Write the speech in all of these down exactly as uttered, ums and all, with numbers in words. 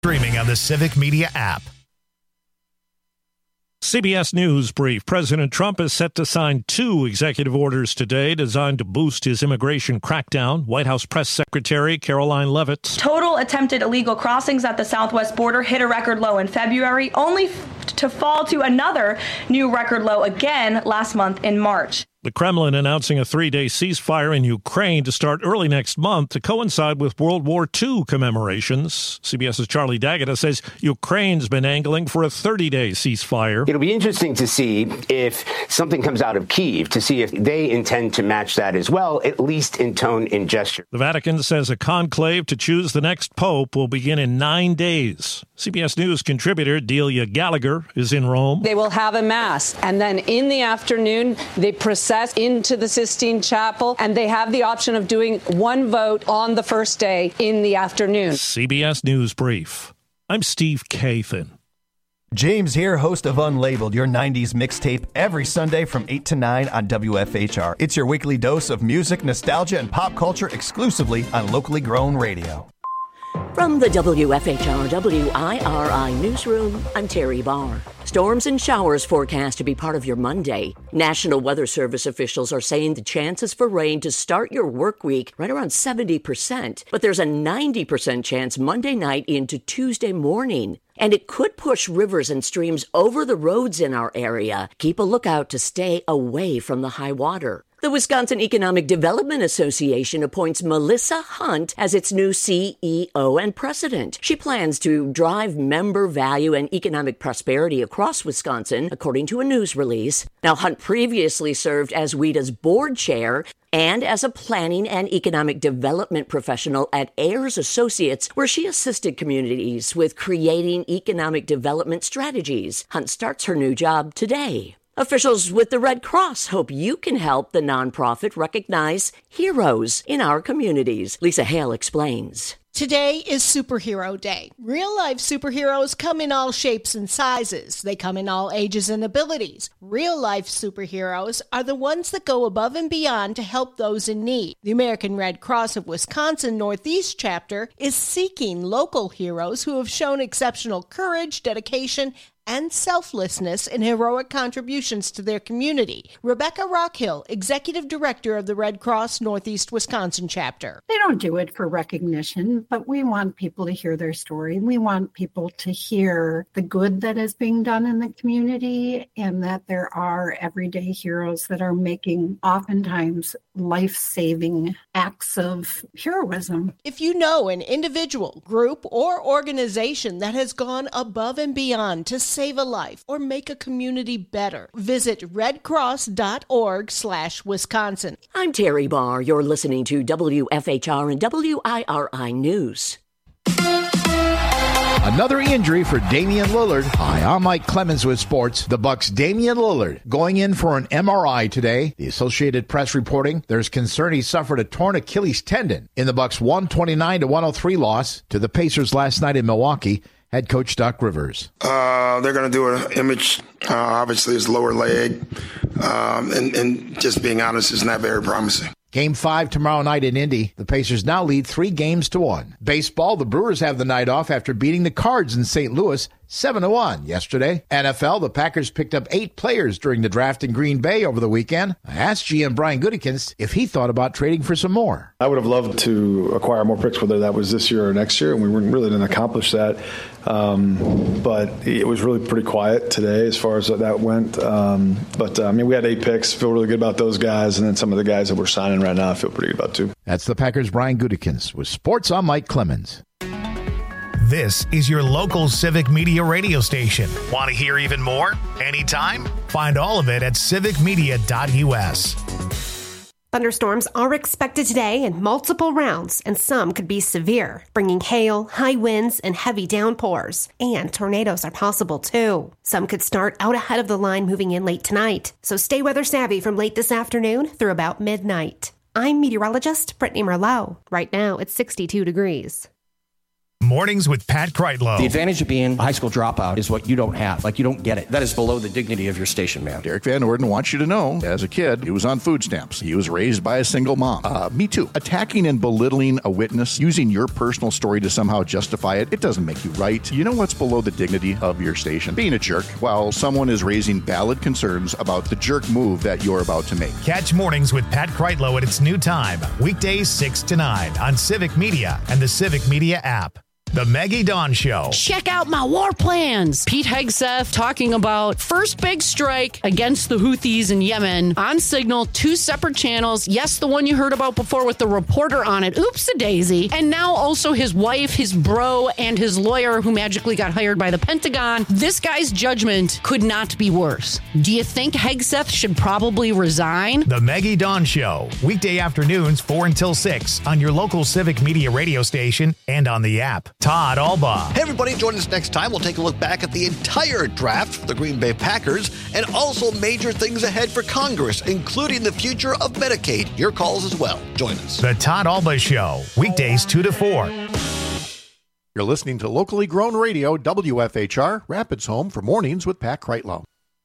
Streaming on the Civic Media app. C B S News brief. President Trump is set to sign two executive orders today designed to boost his immigration crackdown. White House Press Secretary Caroline Leavitt. Total attempted illegal crossings at the southwest border hit a record low in February, only f- to fall to another new record low again last month in March. The Kremlin announcing a three-day ceasefire in Ukraine to start early next month to coincide with World War Two commemorations. CBS's Charlie D'Agata says Ukraine's been angling for a thirty-day ceasefire. It'll be interesting to see if something comes out of Kyiv, to see if they intend to match that as well, at least in tone and gesture. The Vatican says a conclave to choose the next pope will begin in nine days. C B S News contributor Delia Gallagher is in Rome. They will have a mass, and then in the afternoon, they process into the Sistine Chapel, and they have the option of doing one vote on the first day in the afternoon. C B S News Brief. I'm Steve Kathan. James here, host of Unlabeled, your nineties mixtape, every Sunday from eight to nine on W F H R. It's your weekly dose of music, nostalgia, and pop culture exclusively on locally grown radio. From the W F H R W I R I newsroom, I'm Terry Barr. Storms and showers forecast to be part of your Monday. National Weather Service officials are saying the chances for rain to start your work week right around seventy percent, but there's a ninety percent chance Monday night into Tuesday morning. And it could push rivers and streams over the roads in our area. Keep a lookout to stay away from the high water. The Wisconsin Economic Development Association appoints Melissa Hunt as its new C E O and president. She plans to drive member value and economic prosperity across Wisconsin, according to a news release. Now, Hunt previously served as W E D A's board chair and as a planning and economic development professional at Ayers Associates, where she assisted communities with creating economic development strategies. Hunt starts her new job today. Officials with the Red Cross hope you can help the nonprofit recognize heroes in our communities. Lisa Hale explains. Today is Superhero Day. Real-life superheroes come in all shapes and sizes. They come in all ages and abilities. Real-life superheroes are the ones that go above and beyond to help those in need. The American Red Cross of Wisconsin Northeast Chapter is seeking local heroes who have shown exceptional courage, dedication, and selflessness in heroic contributions to their community. Rebecca Rockhill, Executive Director of the Red Cross Northeast Wisconsin Chapter. They don't do it for recognition, but we want people to hear their story. We want people to hear the good that is being done in the community and that there are everyday heroes that are making oftentimes life-saving acts of heroism. If you know an individual, group, or organization that has gone above and beyond to save a life or make a community better, visit redcross.org slash Wisconsin. I'm Terry Barr. You're listening to W F H R and W I R I News. Another injury for Damian Lillard. Hi, I'm Mike Clemens with sports. The Bucks' Damian Lillard going in for an M R I today. The Associated Press reporting there's concern he suffered a torn Achilles tendon in the Bucks' one twenty-nine to one oh three loss to the Pacers last night in Milwaukee. Head coach Doc Rivers. Uh, they're going to do an image, uh, obviously his lower leg, um, and, and just being honest, is not very promising. Game five tomorrow night in Indy. The Pacers now lead three games to one. Baseball, the Brewers have the night off after beating the Cards in Saint Louis seven to one yesterday. N F L, the Packers picked up eight players during the draft in Green Bay over the weekend. I asked G M Brian Gutekunst if he thought about trading for some more. I would have loved to acquire more picks, whether that was this year or next year, and we really didn't accomplish that. Um, but it was really pretty quiet today as far as that went. Um, but, uh, I mean, we had eight picks. Feel really good about those guys, and then some of the guys that we're signing right now I feel pretty good about, too. That's the Packers' Brian Gutekunst with Sports. I'm Mike Clemens. This is your local Civic Media radio station. Want to hear even more? Anytime? Find all of it at civic media dot u s. Thunderstorms are expected today in multiple rounds, and some could be severe, bringing hail, high winds, and heavy downpours. And tornadoes are possible, too. Some could start out ahead of the line moving in late tonight, so stay weather savvy from late this afternoon through about midnight. I'm meteorologist Brittany Merlot. Right now, it's sixty-two degrees. Mornings with Pat Kreitlow. The advantage of being a high school dropout is what you don't have. Like, you don't get it. That is below the dignity of your station, man. Derek Van Orden wants you to know, as a kid, he was on food stamps. He was raised by a single mom. Uh, me too. Attacking and belittling a witness, using your personal story to somehow justify it, it doesn't make you right. You know what's below the dignity of your station? Being a jerk while someone is raising valid concerns about the jerk move that you're about to make. Catch Mornings with Pat Kreitlow at its new time, weekdays six to nine on Civic Media and the Civic Media app. The Maggie Dawn Show. Check out my war plans. Pete Hegseth talking about first big strike against the Houthis in Yemen on Signal, two separate channels. Yes, the one you heard about before with the reporter on it. Oops-a-daisy. And now also his wife, his bro, and his lawyer who magically got hired by the Pentagon. This guy's judgment could not be worse. Do you think Hegseth should probably resign? The Maggie Dawn Show. Weekday afternoons, four until six on your local Civic Media radio station and on the app. Todd Alba. Hey, everybody, join us next time. We'll take a look back at the entire draft for the Green Bay Packers and also major things ahead for Congress, including the future of Medicaid. Your calls as well. Join us. The Todd Alba Show, weekdays two to four. You're listening to locally grown radio, W F H R, Rapids Home for Mornings with Pat Kreitlow.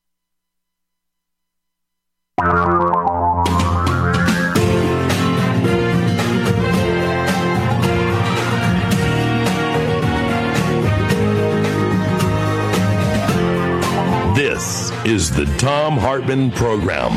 This is the Thom Hartmann Program.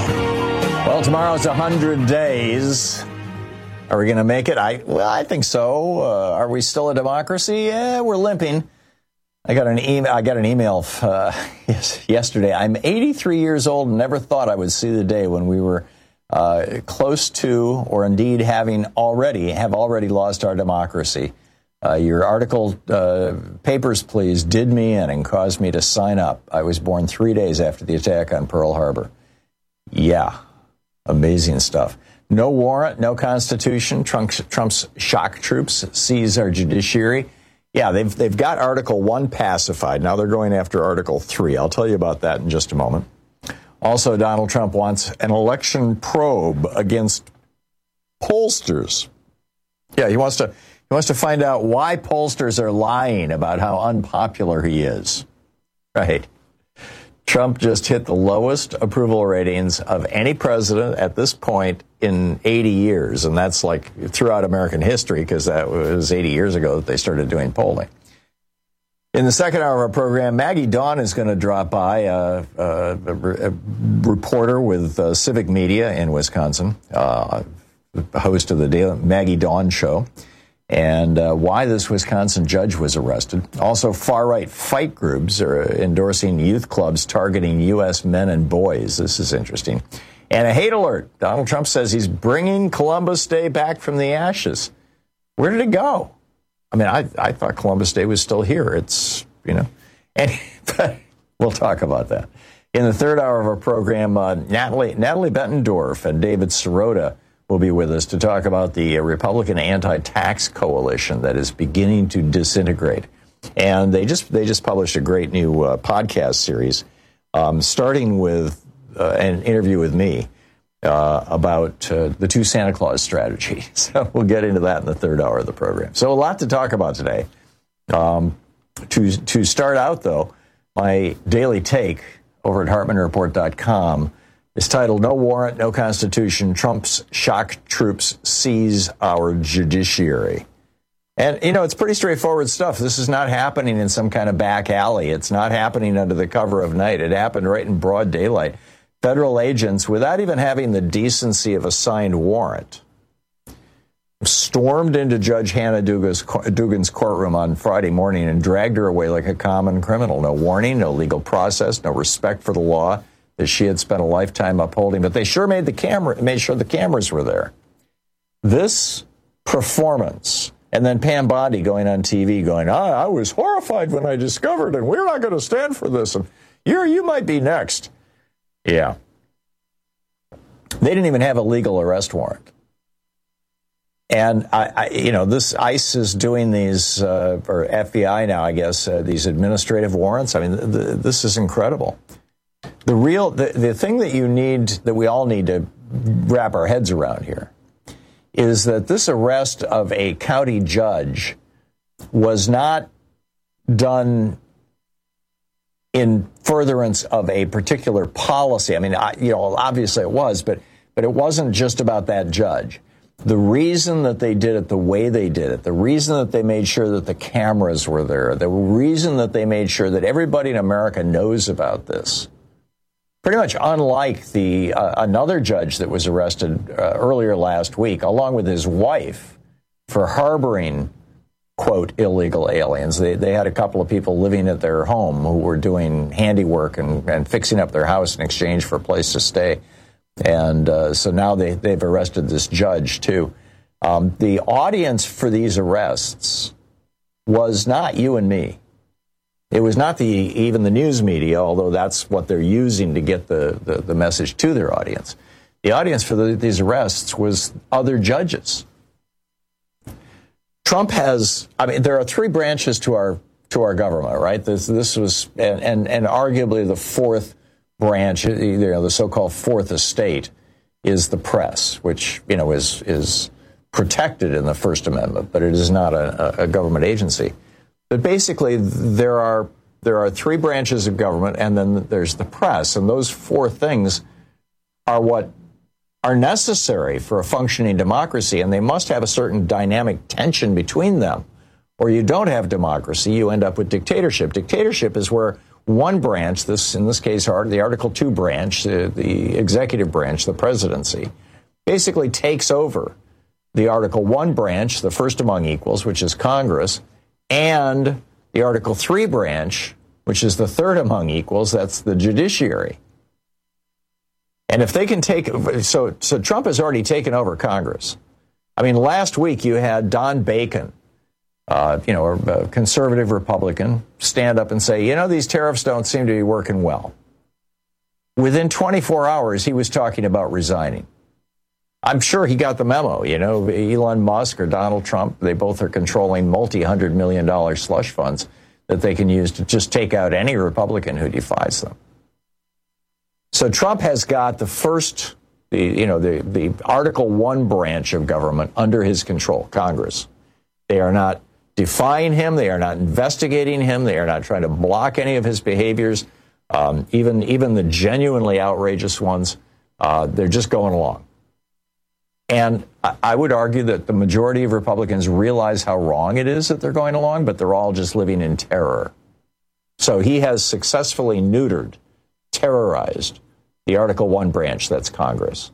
Well, tomorrow's one hundred days. Are we going to make it? I Well, I think so. Uh, are we still a democracy? Yeah, we're limping. I got an email. I got an email uh, yesterday. I'm eighty-three years old and never thought I would see the day when we were uh, close to, or indeed having already, have already lost our democracy. Uh, your article, uh, Papers, Please, did me in and caused me to sign up. I was born three days after the attack on Pearl Harbor. Yeah, amazing stuff. No warrant, no constitution. Trump's, Trump's shock troops seize our judiciary. Yeah, they've they've got Article one pacified. Now they're going after Article three. I'll tell you about that in just a moment. Also, Donald Trump wants an election probe against pollsters. Yeah, he wants to... He wants to find out why pollsters are lying about how unpopular he is. Right. Trump just hit the lowest approval ratings of any president at this point in eighty years. And that's like throughout American history, because that was eighty years ago that they started doing polling. In the second hour of our program, Maggie Dawn is going to drop by, uh, uh, a, a reporter with uh, Civic Media in Wisconsin, uh, host of the Daily Maggie Dawn Show. And uh, why this Wisconsin judge was arrested. Also, far-right fight groups are endorsing youth clubs targeting U S men and boys. This is interesting. And a hate alert. Donald Trump says he's bringing Columbus Day back from the ashes. Where did it go? I mean, I, I thought Columbus Day was still here. It's, you know, and but we'll talk about that. In the third hour of our program, uh, Natalie, Natalie Bettendorf and David Sirota will be with us to talk about the Republican anti-tax coalition that is beginning to disintegrate. And they just they just published a great new uh, podcast series, um, starting with uh, an interview with me uh, about uh, the two Santa Claus strategy. So we'll get into that in the third hour of the program. So a lot to talk about today. Um, to to start out, though, my daily take over at Hartmann Report dot com is titled, No Warrant, No Constitution, Trump's Shock Troops Seize Our Judiciary. And, you know, it's pretty straightforward stuff. This is not happening in some kind of back alley. It's not happening under the cover of night. It happened right in broad daylight. Federal agents, without even having the decency of a signed warrant, stormed into Judge Hannah Dugan's courtroom on Friday morning and dragged her away like a common criminal. No warning, no legal process, no respect for the law that she had spent a lifetime upholding, but they sure made the camera made sure the cameras were there. This performance, and then Pam Bondi going on T V going, I, I was horrified when I discovered, and we're not going to stand for this, and you you might be next. Yeah. They didn't even have a legal arrest warrant. And, I, I, you know, this ICE is doing these, uh, or F B I now, I guess, uh, these administrative warrants. I mean, th- th- this is incredible. The real, the, the thing that you need, that we all need to wrap our heads around here, is that this arrest of a county judge was not done in furtherance of a particular policy. I mean, I, you know, obviously it was, but but it wasn't just about that judge. The reason that they did it the way they did it, the reason that they made sure that the cameras were there, the reason that they made sure that everybody in America knows about this, pretty much unlike the uh, another judge that was arrested uh, earlier last week, along with his wife, for harboring, quote, illegal aliens. They, they had a couple of people living at their home who were doing handiwork and, and fixing up their house in exchange for a place to stay. And uh, so now they, they've arrested this judge, too. Um, the audience for these arrests was not you and me. It was not the even the news media, although that's what they're using to get the, the, the message to their audience. The audience for the, these arrests was other judges. Trump has, I mean, there are three branches to our to our government, right? This this was, and and, and arguably the fourth branch, you know, the so-called fourth estate, is the press, which, you know, is is protected in the First Amendment, but it is not a, a government agency. But basically, there are there are three branches of government, and then there's the press, and those four things are what are necessary for a functioning democracy, and they must have a certain dynamic tension between them, or you don't have democracy. You end up with dictatorship. Dictatorship is where one branch, this in this case, the Article two branch, uh, the executive branch, the presidency, basically takes over the Article one branch, the first among equals, which is Congress, and the Article three branch, which is the third among equals, that's the judiciary. And if they can take, so so Trump has already taken over Congress. I mean, last week you had Don Bacon, uh, you know, a conservative Republican, stand up and say, you know, these tariffs don't seem to be working well. Within twenty-four hours, he was talking about resigning. I'm sure he got the memo. You know, Elon Musk or Donald Trump, they both are controlling multi-hundred million dollar slush funds that they can use to just take out any Republican who defies them. So Trump has got the first, the you know, the, the Article one branch of government under his control, Congress. They are not defying him. They are not investigating him. They are not trying to block any of his behaviors, um, even, even the genuinely outrageous ones. Uh, they're just going along. And I would argue that the majority of Republicans realize how wrong it is that they're going along, but they're all just living in terror. So he has successfully neutered, terrorized the Article one branch, that's Congress.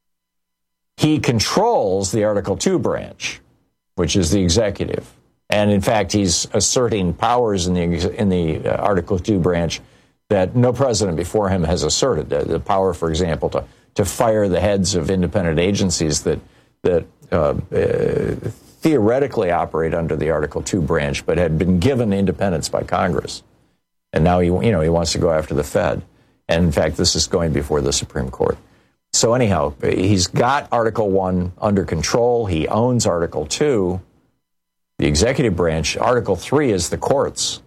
He controls the Article two branch, which is the executive. And in fact, he's asserting powers in the in the uh, Article two branch that no president before him has asserted. The, the power, for example, to to fire the heads of independent agencies that that uh, uh, theoretically operate under the Article two branch, but had been given independence by Congress. And now he, you know, he wants to go after the Fed. And in fact, this is going before the Supreme Court. So anyhow, he's got Article one under control. He owns Article two, the executive branch. Article three is the courts.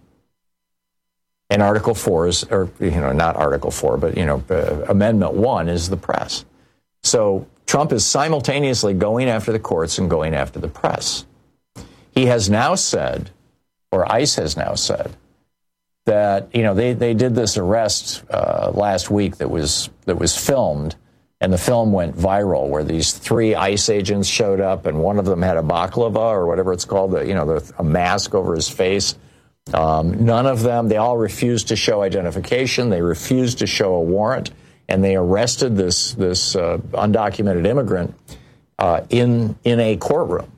And Article four is, or, you know, not Article four, but, you know, uh, Amendment one is the press. So Trump is simultaneously going after the courts and going after the press. He has now said, or ICE has now said, that, you know, they, they did this arrest uh, last week that was that was filmed, and the film went viral, where these three ICE agents showed up, and one of them had a baklava, or whatever it's called, the, you know, the, a mask over his face. Um, none of them, they all refused to show identification. They refused to show a warrant, and they arrested this this uh, undocumented immigrant uh, in in a courtroom.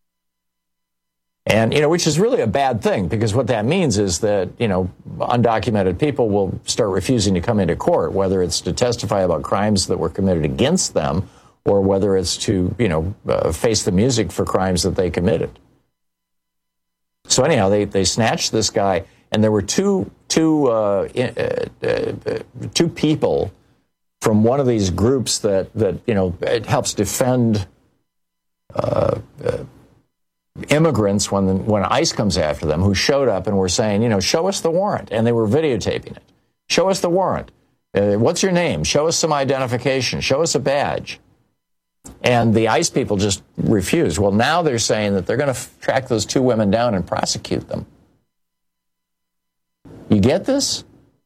And, you know, which is really a bad thing, because what that means is that, you know, undocumented people will start refusing to come into court, whether it's to testify about crimes that were committed against them, or whether it's to, you know, uh, face the music for crimes that they committed. So anyhow, they, they snatched this guy, and there were two two uh, uh, uh, two people from one of these groups that that you know it helps defend uh, uh, immigrants when when ICE comes after them, who showed up and were saying, you know, show us the warrant, and they were videotaping it. Show us the warrant. Uh, what's your name? Show us some identification. Show us a badge. And the ICE people just refused. Well, now they're saying that they're going to f- track those two women down and prosecute them. You get this?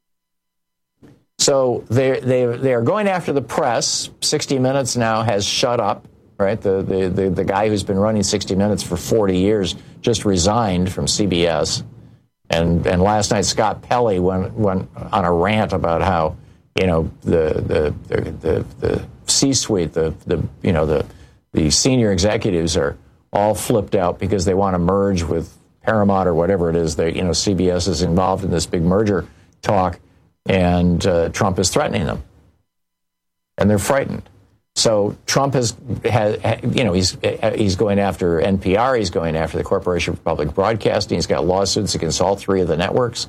So they they they are going after the press. sixty minutes now has shut up, right? The, the the the guy who's been running sixty minutes for forty years just resigned from C B S. And and last night Scott Pelley went went on a rant about how, you know, the the the the, the C-suite, the the you know the the senior executives are all flipped out because they want to merge with Paramount or whatever it is. They, you know, C B S is involved in this big merger talk, and uh, Trump is threatening them, and they're frightened. So Trump has, has, you know, he's he's going after N P R, he's going after the Corporation for Public Broadcasting, he's got lawsuits against all three of the networks.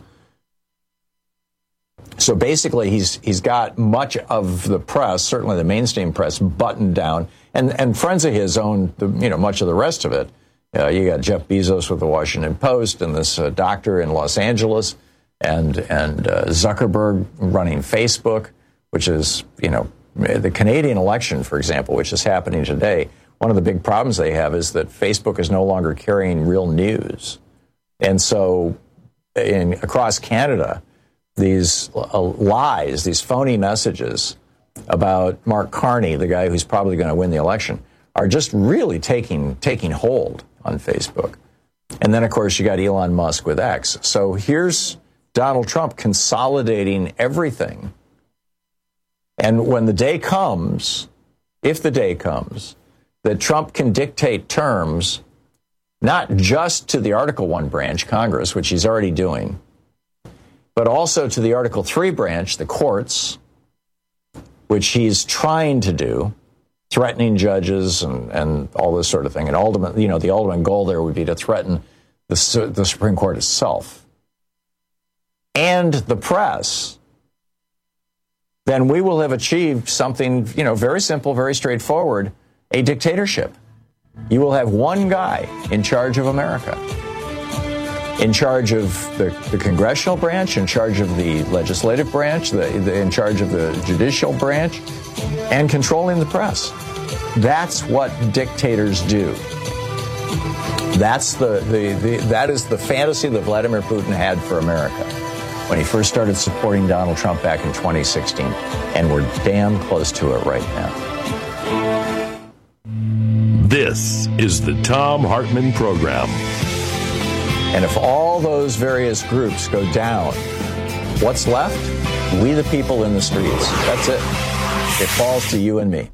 So basically, he's he's got much of the press, certainly the mainstream press, buttoned down, and and friends of his own, the, you know, much of the rest of it. Uh, you got Jeff Bezos with the Washington Post, and this uh, doctor in Los Angeles, and and uh, Zuckerberg running Facebook, which is, you know, the Canadian election, for example, which is happening today. One of the big problems they have is that Facebook is no longer carrying real news, and so in across Canada, these uh, lies, these phony messages about Mark Carney, the guy who's probably going to win the election, are just really taking taking hold on Facebook. And then, of course, you got Elon Musk with X. So here's Donald Trump consolidating everything. And when the day comes, if the day comes, that Trump can dictate terms, not just to the Article One branch, Congress, which he's already doing, but also to the Article Three branch, the courts, which he's trying to do, threatening judges and, and all this sort of thing. And ultimate, you know, the ultimate goal there would be to threaten the, the Supreme Court itself and the press. Then we will have achieved something, you know, very simple, very straightforward, a dictatorship. You will have one guy in charge of America, in charge of the, the congressional branch, in charge of the legislative branch, the, the, in charge of the judicial branch, and controlling the press. That's what dictators do. That's the, the, the that is the fantasy that Vladimir Putin had for America when he first started supporting Donald Trump back in twenty sixteen, and we're damn close to it right now. This is the Thom Hartmann Program. And if all those various groups go down, what's left? We the people in the streets. That's it. It falls to you and me.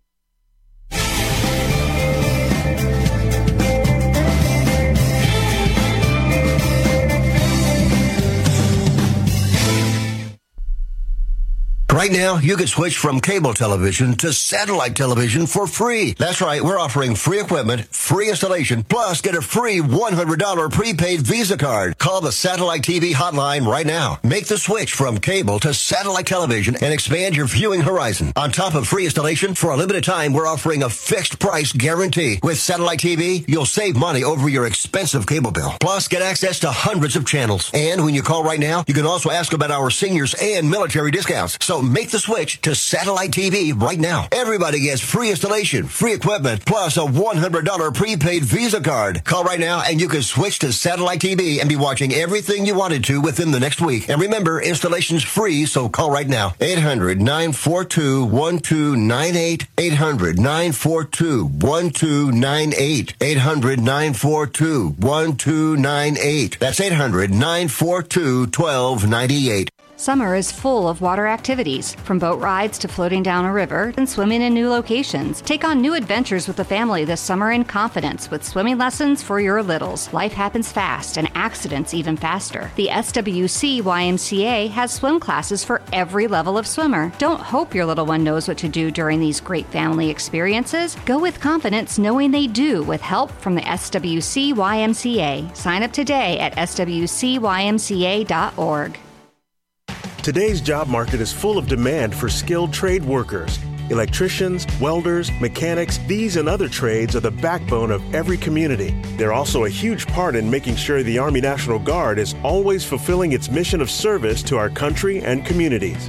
Right now, you can switch from cable television to satellite television for free. That's right, we're offering free equipment, free installation, plus get a free one hundred dollars prepaid Visa card. Call the Satellite T V hotline right now. Make the switch from cable to satellite television and expand your viewing horizon. On top of free installation, for a limited time, we're offering a fixed price guarantee. With Satellite T V, you'll save money over your expensive cable bill. Plus, get access to hundreds of channels. And when you call right now, you can also ask about our seniors and military discounts. So make the switch to Satellite T V right now. Everybody gets free installation, free equipment, plus a one hundred dollars prepaid Visa card. Call right now and you can switch to Satellite T V and be watching everything you wanted to within the next week. And remember, installation's free, so call right now. eight hundred, nine four two, one two nine eight. eight hundred, nine four two, one two nine eight. eight hundred, nine four two, one two nine eight. That's eight hundred, nine four two, one two nine eight. Summer is full of water activities, from boat rides to floating down a river and swimming in new locations. Take on new adventures with the family this summer in confidence with swimming lessons for your littles. Life happens fast and accidents even faster. The S W C Y M C A has swim classes for every level of swimmer. Don't hope your little one knows what to do during these great family experiences. Go with confidence knowing they do with help from the S W C Y M C A. Sign up today at S W C Y M C A dot org. Today's job market is full of demand for skilled trade workers. Electricians, welders, mechanics, these and other trades are the backbone of every community. They're also a huge part in making sure the Army National Guard is always fulfilling its mission of service to our country and communities.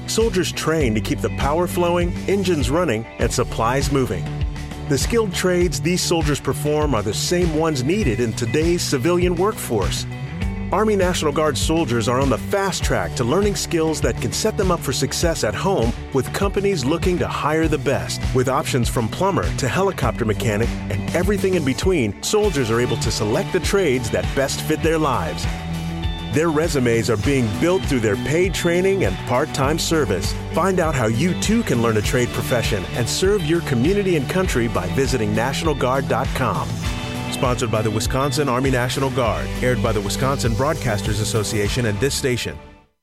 soldiers train to keep the power flowing, engines running, and supplies moving. The skilled trades these soldiers perform are the same ones needed in today's civilian workforce. Army National Guard soldiers are on the fast track to learning skills that can set them up for success at home with companies looking to hire the best. With options from plumber to helicopter mechanic and everything in between, soldiers are able to select the trades that best fit their lives. Their resumes are being built through their paid training and part-time service. Find out how you too can learn a trade profession and serve your community and country by visiting National Guard dot com. Sponsored by the Wisconsin Army National Guard. Aired by the Wisconsin Broadcasters Association and this station.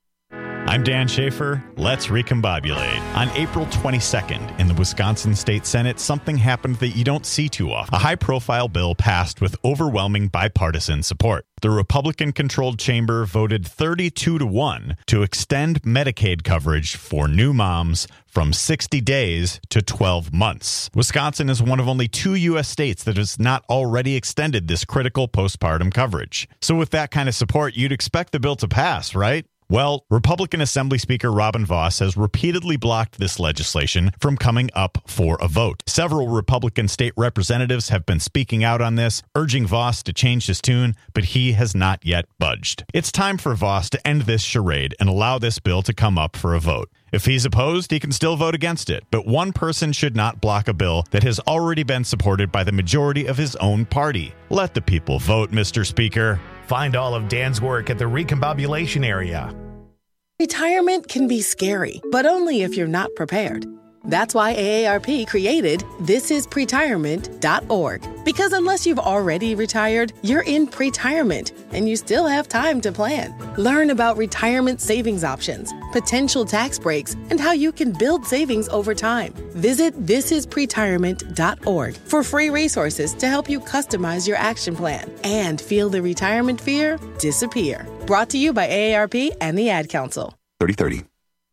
I'm Dan Schaefer. Let's recombobulate. On April twenty-second, in the Wisconsin State Senate, something happened that you don't see too often. A high-profile bill passed with overwhelming bipartisan support. The Republican-controlled chamber voted thirty-two to one to extend Medicaid coverage for new moms from sixty days to twelve months. Wisconsin is one of only two U S states that has not already extended this critical postpartum coverage. So with that kind of support, you'd expect the bill to pass, right? Well, Republican Assembly Speaker Robin Vos has repeatedly blocked this legislation from coming up for a vote. Several Republican state representatives have been speaking out on this, urging Vos to change his tune, but he has not yet budged. It's time for Vos to end this charade and allow this bill to come up for a vote. If he's opposed, he can still vote against it, but one person should not block a bill that has already been supported by the majority of his own party. Let the people vote, Mister Speaker. Find all of Dan's work at the Recombobulation area. Retirement can be scary, but only if you're not prepared. That's why A A R P created this is pretirement dot org. Because unless you've already retired, you're in pretirement, and you still have time to plan. Learn about retirement savings options, potential tax breaks, and how you can build savings over time. Visit this is pretirement dot org for free resources to help you customize your action plan and feel the retirement fear disappear. Brought to you by A A R P and the Ad Council. thirty thirty.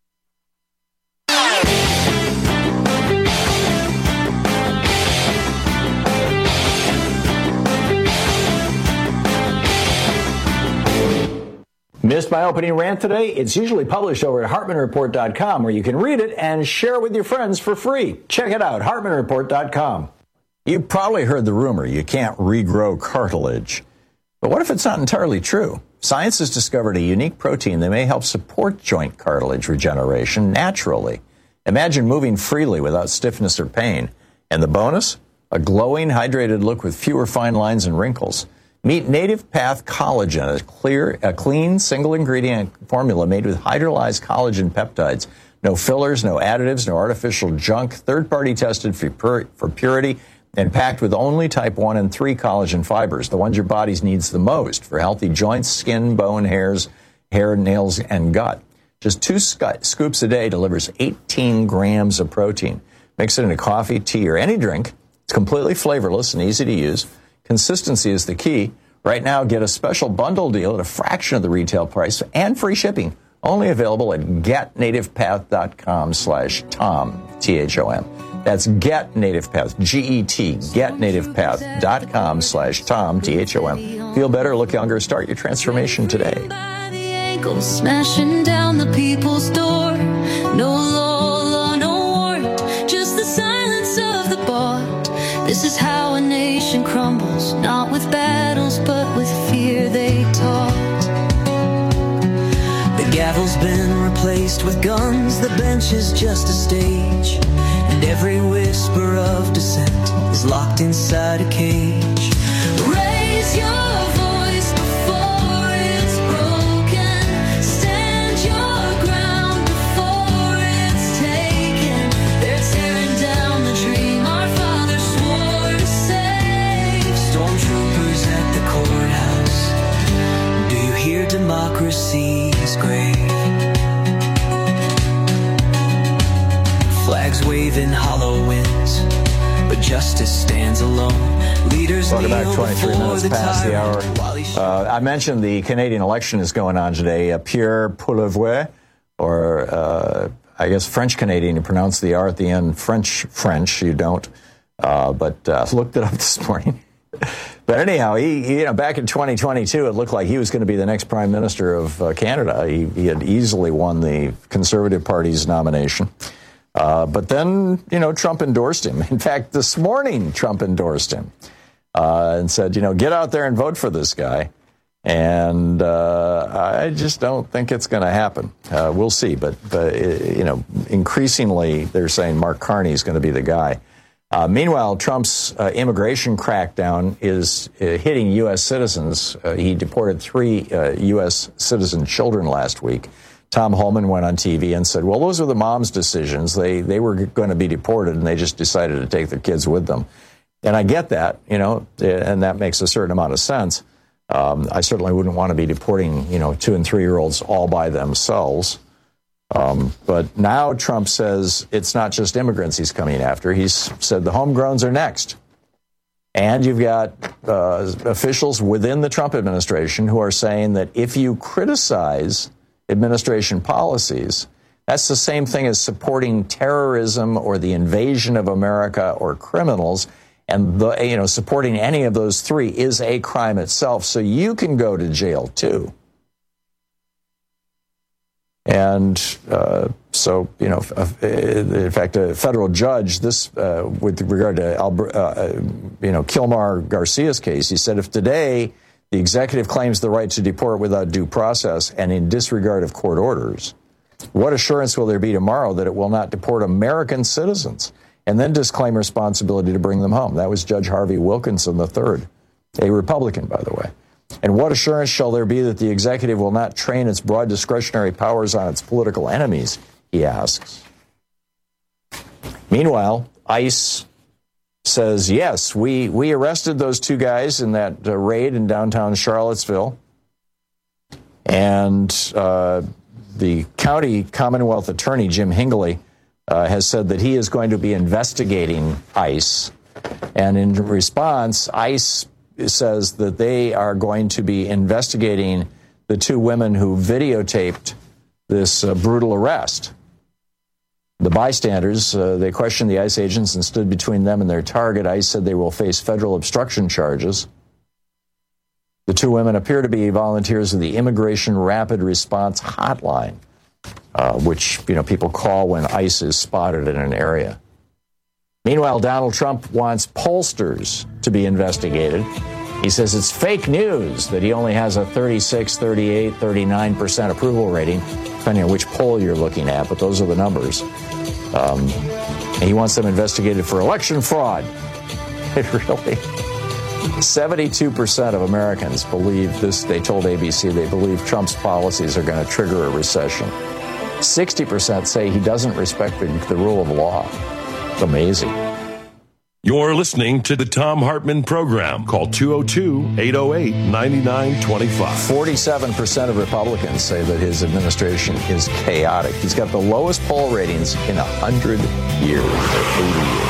Missed my opening rant today? It's usually published over at Hartman Report dot com, where you can read it and share it with your friends for free. Check it out, Hartman Report dot com. You've probably heard the rumor you can't regrow cartilage. But what if it's not entirely true? Science has discovered a unique protein that may help support joint cartilage regeneration naturally. Imagine moving freely without stiffness or pain. And the bonus? A glowing, hydrated look with fewer fine lines and wrinkles. Meet Native Path Collagen, a clear, a clean, single-ingredient formula made with hydrolyzed collagen peptides. No fillers, no additives, no artificial junk, third-party tested for, pur- for purity, and packed with only type one and three collagen fibers, the ones your body needs the most for healthy joints, skin, bone, hairs, hair, nails, and gut. Just two sc- scoops a day delivers eighteen grams of protein. Mix it into coffee, tea, or any drink. It's completely flavorless and easy to use. Consistency is the key. Right now, get a special bundle deal at a fraction of the retail price and free shipping. Only available at get native path dot com slash Tom, T H O M. That's GetNativePath, G E T, get native path dot com slash Tom, T H O M. Feel better, look younger, start your transformation today. Smashing down the people's door. No law, no warrant, just the silence of the bought. This is how a nation crumbles, not with battles, but with fear they taught. The gavel's been replaced with guns, the bench is just a stage, and every whisper of dissent is locked inside a cage. Raise your voice before it's broken, stand your ground before it's taken. They're tearing down the dream our fathers swore to save. Stormtroopers at the courthouse, do you hear democracy's grave? Flags waving hollow winds, but justice stands alone. Leaders Welcome back, twenty-three minutes past the hour. Uh, I mentioned the Canadian election is going on today. Uh, Pierre Poilievre, or uh, I guess French-Canadian, you pronounce the R at the end French, French, you don't. Uh, but uh, looked it up this morning. But anyhow, he, he, you know, back in twenty twenty-two, it looked like he was going to be the next prime minister of uh, Canada. He, he had easily won the Conservative Party's nomination. Uh, but then, you know, Trump endorsed him. In fact, this morning, Trump endorsed him uh, and said, you know, get out there and vote for this guy. And uh, I just don't think it's going to happen. Uh, we'll see. But, but, you know, increasingly, they're saying Mark Carney is going to be the guy. Uh, meanwhile, Trump's uh, immigration crackdown is uh, hitting U S citizens. Uh, he deported three uh, U S citizen children last week. Tom Homan went on T V and said, well, those are the mom's decisions. They they were going to be deported, and they just decided to take their kids with them. And I get that, you know, and that makes a certain amount of sense. Um, I certainly wouldn't want to be deporting, you know, two- and three-year-olds all by themselves. Um, but now Trump says it's not just immigrants he's coming after. He's said the homegrowns are next. And you've got uh, officials within the Trump administration who are saying that if you criticize administration policies, that's the same thing as supporting terrorism or the invasion of America or criminals. And, the, you know, supporting any of those three is a crime itself. So you can go to jail, too. And uh, so, you know, in fact, a federal judge, this uh, with regard to, Albert, uh, you know, Kilmar Garcia's case, he said if today the executive claims the right to deport without due process and in disregard of court orders, what assurance will there be tomorrow that it will not deport American citizens and then disclaim responsibility to bring them home? That was Judge Harvey Wilkinson the third, a Republican, by the way. And what assurance shall there be that the executive will not train its broad discretionary powers on its political enemies, he asks. Meanwhile, ICE says, yes, we, we arrested those two guys in that uh, raid in downtown Charlottesville. And uh, the county Commonwealth attorney, Jim Hingley, uh, has said that he is going to be investigating ICE. And in response, ICE says that they are going to be investigating the two women who videotaped this uh, brutal arrest. The bystanders, uh, they questioned the ICE agents and stood between them and their target. ICE said they will face federal obstruction charges. The two women appear to be volunteers of the Immigration Rapid Response Hotline, uh, which, you know, people call when ICE is spotted in an area. Meanwhile, Donald Trump wants pollsters to be investigated. He says it's fake news that he only has a thirty-six, thirty-eight, thirty-nine percent approval rating, depending on which poll you're looking at, but those are the numbers. Um, and he wants them investigated for election fraud. It really... seventy-two percent of Americans believe this. They told A B C they believe Trump's policies are going to trigger a recession. sixty percent say he doesn't respect the, the rule of law. It's amazing. You're listening to the Thom Hartmann Program. Call two oh two, eight oh eight, nine nine two five. forty-seven percent of Republicans say that his administration is chaotic. He's got the lowest poll ratings in one hundred years, or eighty years.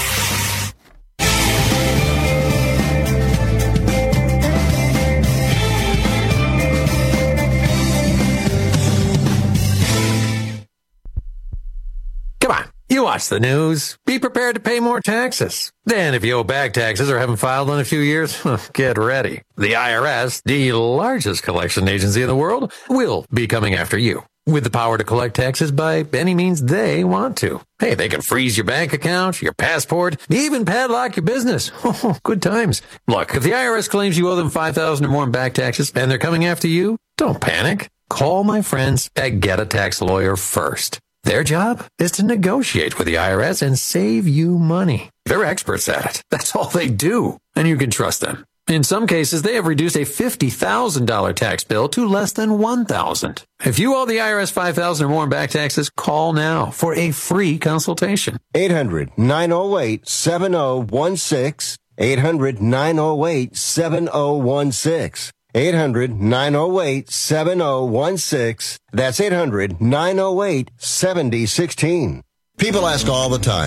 You watch the news. Be prepared to pay more taxes. Then if you owe back taxes or haven't filed in a few years, get ready. The I R S, the largest collection agency in the world, will be coming after you with the power to collect taxes by any means they want to. Hey, they can freeze your bank account, your passport, even padlock your business. Oh, good times. Look, if the I R S claims you owe them five thousand dollars or more in back taxes and they're coming after you, don't panic. Call my friends at Get a Tax Lawyer first. Their job is to negotiate with the I R S and save you money. They're experts at it. That's all they do. And you can trust them. In some cases, they have reduced a fifty thousand dollars tax bill to less than one thousand dollars. If you owe the I R S five thousand dollars or more in back taxes, call now for a free consultation. eight hundred, nine oh eight, seven oh one six. eight hundred, nine oh eight, seven oh one six. eight hundred, nine oh eight, seven oh one six. That's eight hundred, nine oh eight, seven oh one six. People ask all the time,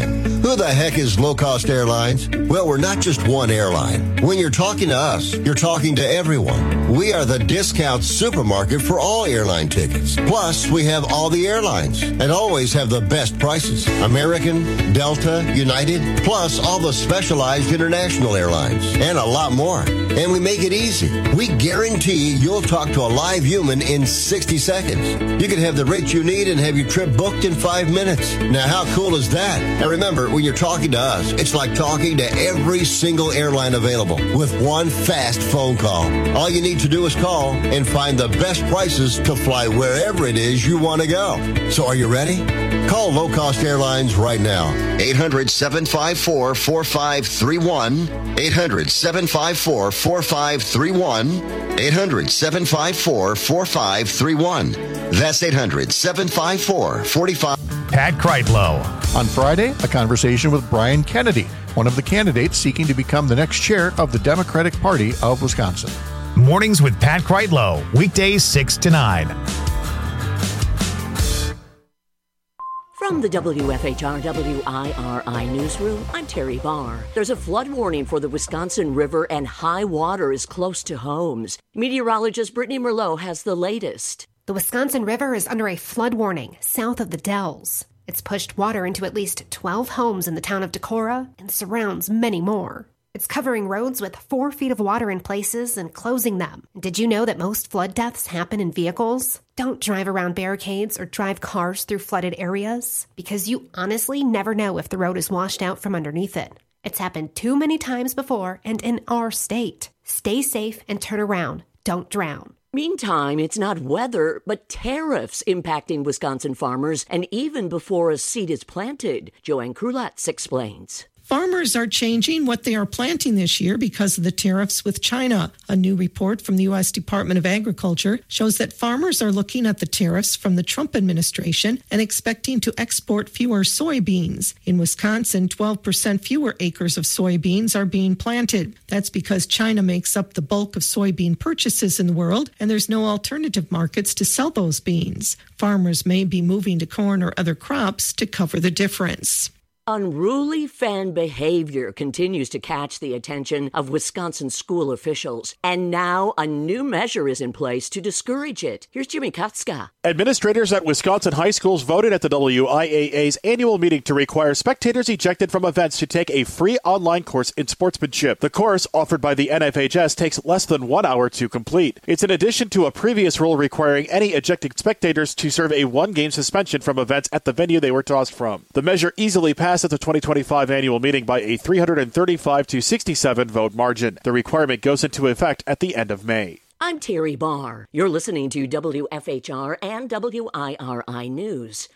Who the heck is Low Cost Airlines? Well, we're not just one airline. When you're talking to us, you're talking to everyone. We are the discount supermarket for all airline tickets. Plus, we have all the airlines and always have the best prices. American, Delta, United, plus all the specialized international airlines and a lot more. And we make it easy. We guarantee you'll talk to a live human in sixty seconds. You can have the rates you need and have your trip booked in five minutes. Now, how cool is that? And remember, when you're talking to us, it's like talking to every single airline available with one fast phone call. All you need to do is call and find the best prices to fly wherever it is you want to go. So are you ready? Call Low Cost Airlines right now. eight hundred, seven five four, four five three one. eight hundred, seven five four, four five three one. eight hundred, seven five four, four five three one. That's eight hundred, seven five four, four five. Pat Kreitlow. On Friday, a conversation with Brian Kennedy, one of the candidates seeking to become the next chair of the Democratic Party of Wisconsin. Mornings with Pat Kreitlow, weekdays six to nine. From the W F H R W I R I newsroom, I'm Terry Barr. There's a flood warning for the Wisconsin River and high water is close to homes. Meteorologist Brittany Merlot has the latest. The Wisconsin River is under a flood warning south of the Dells. It's pushed water into at least twelve homes in the town of Decorah and surrounds many more. It's covering roads with four feet of water in places and closing them. Did you know that most flood deaths happen in vehicles? Don't drive around barricades or drive cars through flooded areas, because you honestly never know if the road is washed out from underneath it. It's happened too many times before and in our state. Stay safe and turn around. Don't drown. Meantime, it's not weather, but tariffs impacting Wisconsin farmers, and even before a seed is planted. Joanne Krulatz explains. Farmers are changing what they are planting this year because of the tariffs with China. A new report from the U S Department of Agriculture shows that farmers are looking at the tariffs from the Trump administration and expecting to export fewer soybeans. In Wisconsin, twelve percent fewer acres of soybeans are being planted. That's because China makes up the bulk of soybean purchases in the world, and there's no alternative markets to sell those beans. Farmers may be moving to corn or other crops to cover the difference. Unruly fan behavior continues to catch the attention of Wisconsin school officials, and now a new measure is in place to discourage it. Here's Jimmy Kotska. Administrators at Wisconsin high schools voted at the W I A A's annual meeting to require spectators ejected from events to take a free online course in sportsmanship. The course, offered by the N F H S, takes less than one hour to complete. It's in addition to a previous rule requiring any ejected spectators to serve a one-game suspension from events at the venue they were tossed from. The measure easily passed at the twenty twenty-five annual meeting by a three hundred thirty-five to sixty-seven vote margin. The requirement goes into effect at the end of May. I'm Terry Barr. You're listening to W F H R and W I R I News.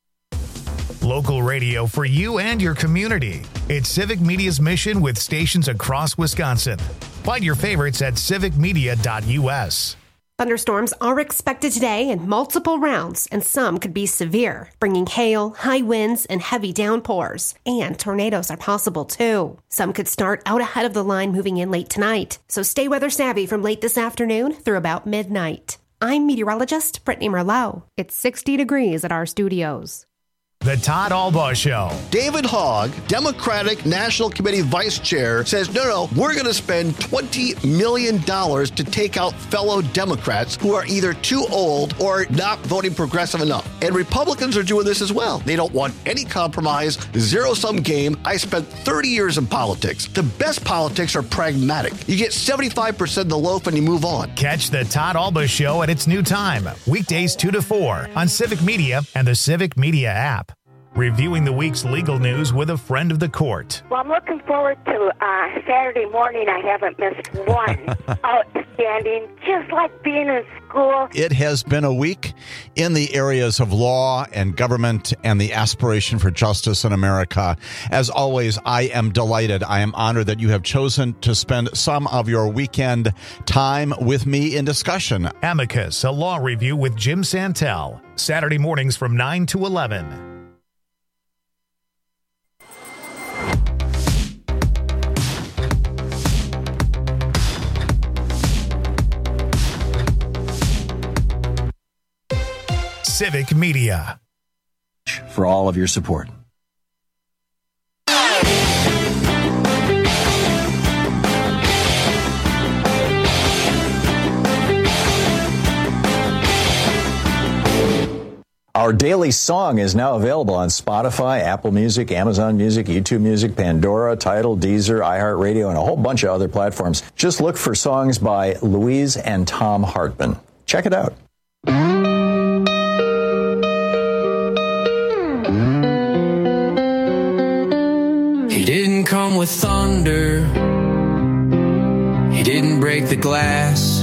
Local radio for you and your community. It's Civic Media's mission with stations across Wisconsin. Find your favorites at civic media dot U S. Thunderstorms are expected today in multiple rounds, and some could be severe, bringing hail, high winds, and heavy downpours. And tornadoes are possible, too. Some could start out ahead of the line moving in late tonight, so stay weather savvy from late this afternoon through about midnight. I'm meteorologist Brittany Merlot. It's sixty degrees at our studios. The Todd Albaugh Show. David Hogg, Democratic National Committee Vice Chair, says, no, no, we're going to spend twenty million dollars to take out fellow Democrats who are either too old or not voting progressive enough. And Republicans are doing this as well. They don't want any compromise, zero-sum game. I spent thirty years in politics. The best politics are pragmatic. You get seventy-five percent of the loaf and you move on. Catch the Todd Albaugh Show at its new time, weekdays two to four on Civic Media and the Civic Media app. Reviewing the week's legal news with a friend of the court. Well, I'm looking forward to uh, Saturday morning. I haven't missed one. Outstanding, just like being in school. It has been a week in the areas of law and government and the aspiration for justice in America. As always, I am delighted. I am honored that you have chosen to spend some of your weekend time with me in discussion. Amicus, a law review with Jim Santel. Saturday mornings from nine to eleven. Civic Media. For all of your support. Our daily song is now available on Spotify, Apple Music, Amazon Music, YouTube Music, Pandora, Tidal, Deezer, iHeartRadio, and a whole bunch of other platforms. Just look for songs by Louise and Tom Hartman. Check it out. He didn't come with thunder. He didn't break the glass.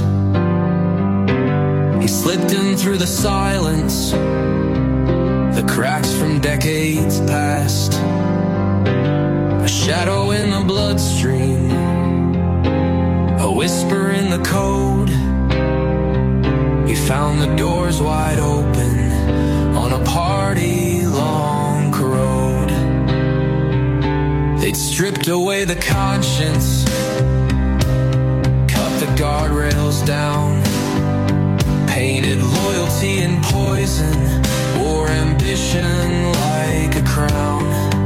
He slipped in through the silence, the cracks from decades past. A shadow in the bloodstream, a whisper in the code. He found the doors wide open on a party-long road. They'd stripped away the conscience, cut the guardrails down, painted loyalty in poison, wore ambition like a crown.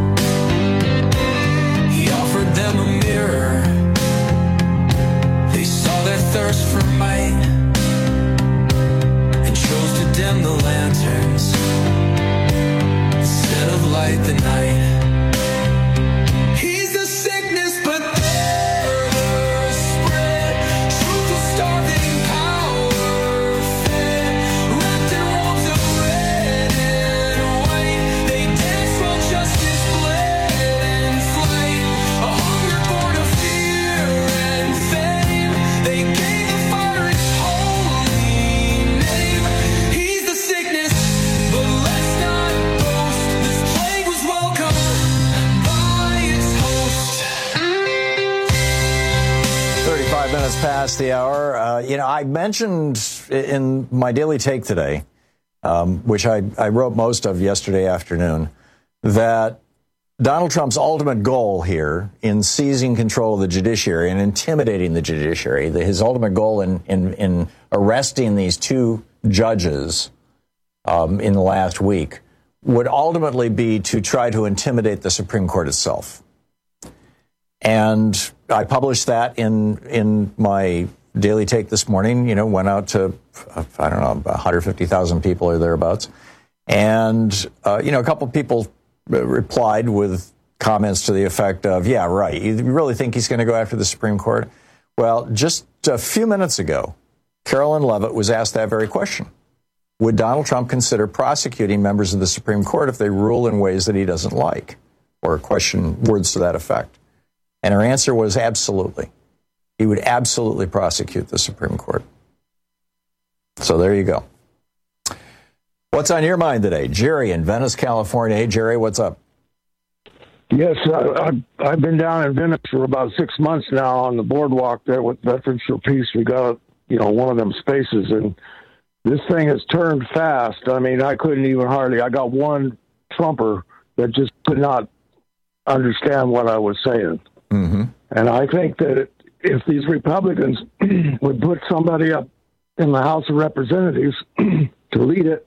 He offered them a mirror. They saw their thirst for might and chose to dim the lanterns instead of light the night. He's the sickness, but they're the spread. Truth is starving power fed, wrapped in robes of red and white. They dance while justice bled and flight. A hunger born of fear and fame. They gave the fire its holy name. He's the sickness, but let's not boast. This plague was welcome by its host. thirty-five minutes past the hour. Uh, you know, I mentioned in my daily take today, um, which I, I wrote most of yesterday afternoon, that Donald Trump's ultimate goal here in seizing control of the judiciary and intimidating the judiciary, the, his ultimate goal in, in, in arresting these two judges um, in the last week, would ultimately be to try to intimidate the Supreme Court itself. And I published that in in my daily take this morning. You know, went out to, I don't know, one hundred fifty thousand people or thereabouts. And, uh, you know, a couple of people replied with comments to the effect of, yeah, right, you really think he's going to go after the Supreme Court? Well, just a few minutes ago, Carolyn Leavitt was asked that very question. Would Donald Trump consider prosecuting members of the Supreme Court if they rule in ways that he doesn't like? Or question, words to that effect. And her answer was absolutely. He would absolutely prosecute the Supreme Court. So there you go. What's on your mind today? Jerry in Venice, California. Hey, Jerry, what's up? Yes, I, I've, I've been down in Venice for about six months now on the boardwalk there with Veterans for Peace. We got, you know, one of them spaces, and this thing has turned fast. I mean, I couldn't even hardly, I got one Trumper that just could not understand what I was saying. Mm-hmm. And I think that if these Republicans would put somebody up in the House of Representatives to lead it,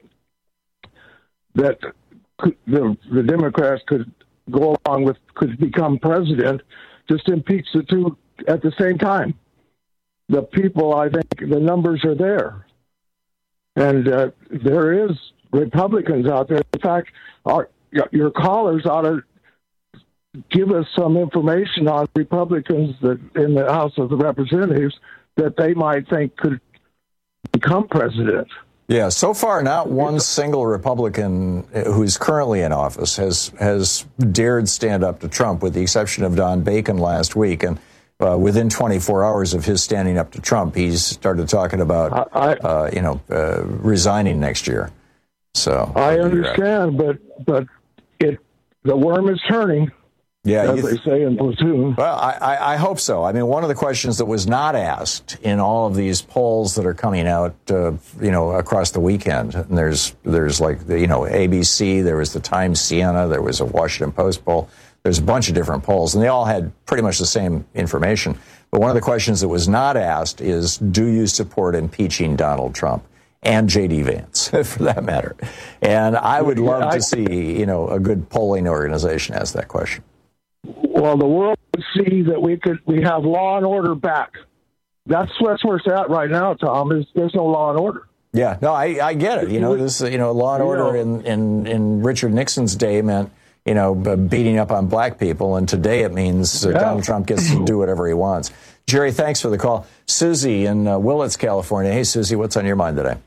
that could, the, the Democrats could go along with, could become president, just impeach the two at the same time. The people, I think, the numbers are there. And uh, there is Republicans out there. In fact, our, your callers ought to give us some information on Republicans that in the House of the Representatives that they might think could become president. Yeah, so far, not one single Republican who's currently in office has has dared stand up to Trump, with the exception of Don Bacon last week. And uh, within twenty-four hours of his standing up to Trump, he's started talking about, I, uh, you know, uh, resigning next year. So I understand, but but it the worm is turning. Yeah, as they say in Platoon. Well, I, I, I hope so. I mean, one of the questions that was not asked in all of these polls that are coming out, uh, you know, across the weekend, and there's there's like the, you know, A B C, there was the Times Siena, there was a Washington Post poll, there's a bunch of different polls, and they all had pretty much the same information. But one of the questions that was not asked is, do you support impeaching Donald Trump? And J D Vance, for that matter. And I would love yeah, I, to see, you know, a good polling organization ask that question. Well, the world would see that we could we have law and order back. That's, that's where it's at right now, Tom, is there's no law and order. Yeah, no, I, I get it. You know, this, you know, law and order in, in, in Richard Nixon's day meant, you know, beating up on black people, and today it means uh, yeah. Donald Trump gets to do whatever he wants. Jerry, thanks for the call. Susie in uh, Willits, California. Hey, Susie, what's on your mind today?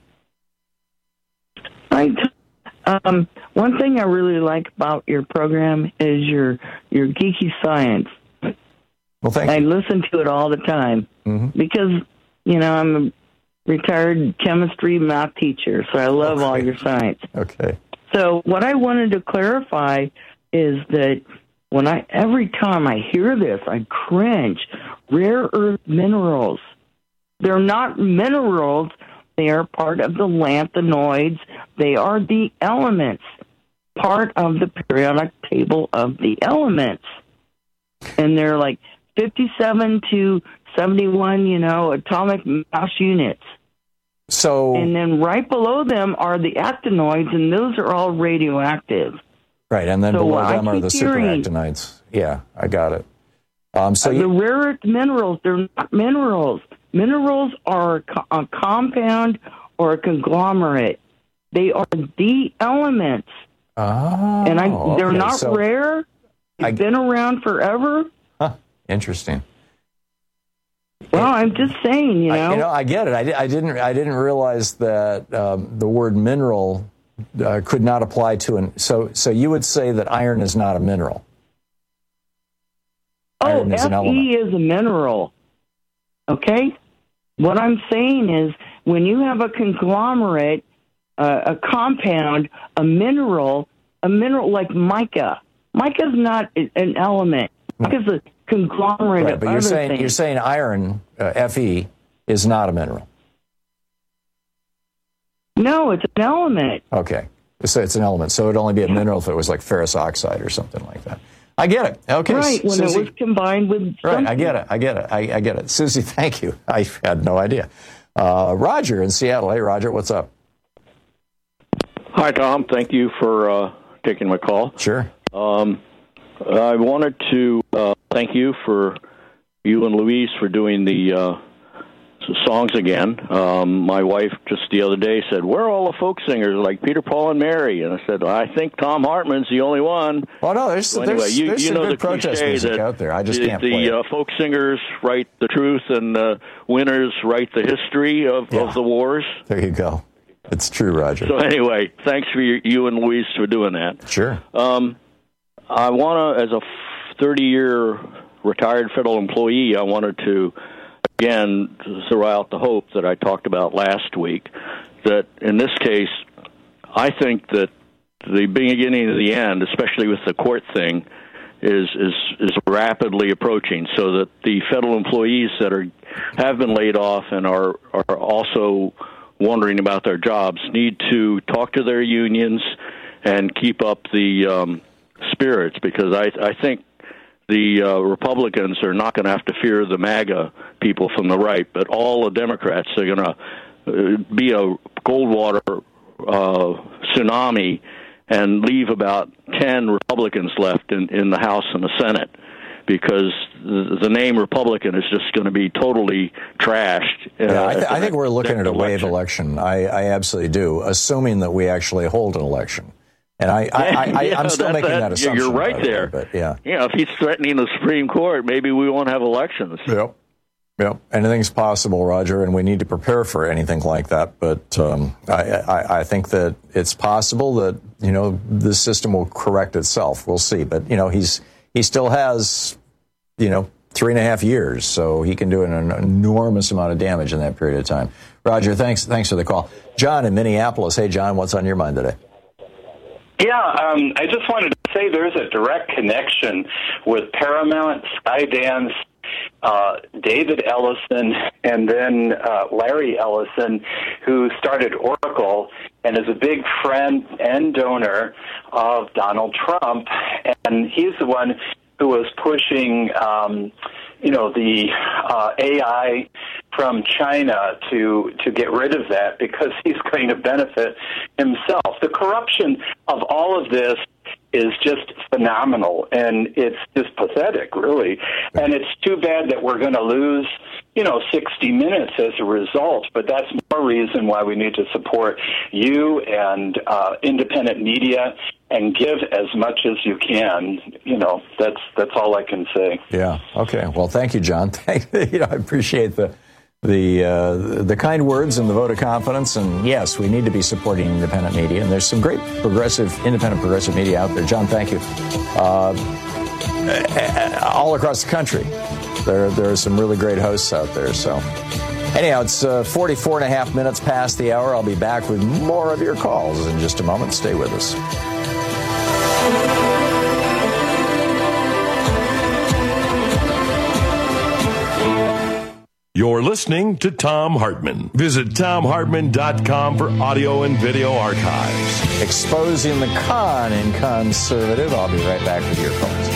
I, um, one thing I really like about your program is your your geeky science. Well, thank I you. listen to it all the time mm-hmm. because, you know, I'm a retired chemistry math teacher, so I love okay. all your science. Okay. So what I wanted to clarify is that when I every time I hear this, I cringe. Rare earth minerals. They're not minerals. They are part of the lanthanoids. They are the elements, part of the periodic table of the elements. And they're like fifty-seven to seventy-one, you know, atomic mass units. So, and then right below them are the actinoids, and those are all radioactive. Right, and then so below I them are the hearing, superactinides. Yeah, I got it. Um, so uh, you, the rare earth minerals, they're not minerals. Minerals are a, co- a compound or a conglomerate. They are the elements. Oh, and I, they're okay. not so, rare. They've I, been around forever. Huh, interesting. Well, I'm just saying, you know. I, you know, I get it. I, I didn't. I didn't realize that um, the word mineral uh, could not apply to an. So, so you would say that iron is not a mineral. Oh, F E is a mineral. Okay? What I'm saying is when you have a conglomerate, uh, a compound, a mineral, a mineral like mica. Mica's not an element. Mica's a conglomerate right, of but you're other saying, things. You're saying iron, uh, Fe, is not a mineral. No, it's an element. Okay. So it's an element. So it would only be a mineral if it was like ferrous oxide or something like that. I get it. Okay. Right, when Susie, it was combined with Right, something. I get it. I get it. I, I get it. Susie, thank you. I had no idea. Uh, Roger in Seattle. Hey, Roger, what's up? Hi, Tom. Thank you for uh, taking my call. Sure. Um, I wanted to uh, thank you for you and Louise for doing the uh, songs again. Um, my wife just the other day said, "Where are all the folk singers like Peter, Paul, and Mary?" And I said, "I think Tom Hartman's the only one." Well, no, there's so anyway, there's, you, there's you some know good the protest cliche music that out there. I just the, can't play the it. uh, folk singers write the truth, and the winners write the history of, Yeah. of the wars. There you go. It's true, Roger. So anyway, thanks for you, you and Louise for doing that. Sure. Um, I want to, as a thirty-year retired federal employee, I wanted to, again, throw out the hope that I talked about last week, that in this case, I think that the beginning of the end, especially with the court thing, is is, is rapidly approaching, so that the federal employees that are have been laid off and are, are also wondering about their jobs need to talk to their unions and keep up the um, spirits, because I, I think the uh, Republicans are not going to have to fear the MAGA people from the right, but all the Democrats are going to uh, be a Goldwater uh, tsunami and leave about ten Republicans left in, in the House and the Senate, because the, the name Republican is just going to be totally trashed. Uh, yeah, I, th- I think we're looking at a election. wave election. I, I absolutely do, assuming that we actually hold an election. And I, I, I, I, yeah, I'm still that, making that, that assumption. You're right by the way, there. but yeah. Yeah, if he's threatening the Supreme Court, maybe we won't have elections. Yep. Yep. Anything's possible, Roger, and we need to prepare for anything like that. But um, I, I, I think that it's possible that, you know, the system will correct itself. We'll see. But, you know, he's he still has, you know, three and a half years, so he can do an enormous amount of damage in that period of time. Roger, thanks thanks for the call. John in Minneapolis. Hey, John, what's on your mind today? Yeah, um, I just wanted to say there's a direct connection with Paramount, Skydance, uh, David Ellison, and then uh, Larry Ellison, who started Oracle and is a big friend and donor of Donald Trump. And he's the one who was pushing, um, you know, the uh, A I from China to to get rid of that, because he's going to benefit himself. The corruption of all of this is just phenomenal, and it's just pathetic, really. And it's too bad that we're going to lose you know, sixty minutes as a result, but that's more reason why we need to support you and uh, independent media and give as much as you can. You know, that's that's all I can say. Yeah. Okay. Well, thank you, John. Thank you know, I appreciate the the uh, the kind words and the vote of confidence. And yes, we need to be supporting independent media. And there's some great progressive, independent progressive media out there. John, thank you. Uh, all across the country. There, there are some really great hosts out there. So, anyhow, it's uh, forty-four and a half minutes past the hour. I'll be back with more of your calls in just a moment. Stay with us. You're listening to Thom Hartmann. Visit Thom Hartmann dot com for audio and video archives. Exposing the con in conservative. I'll be right back with your calls.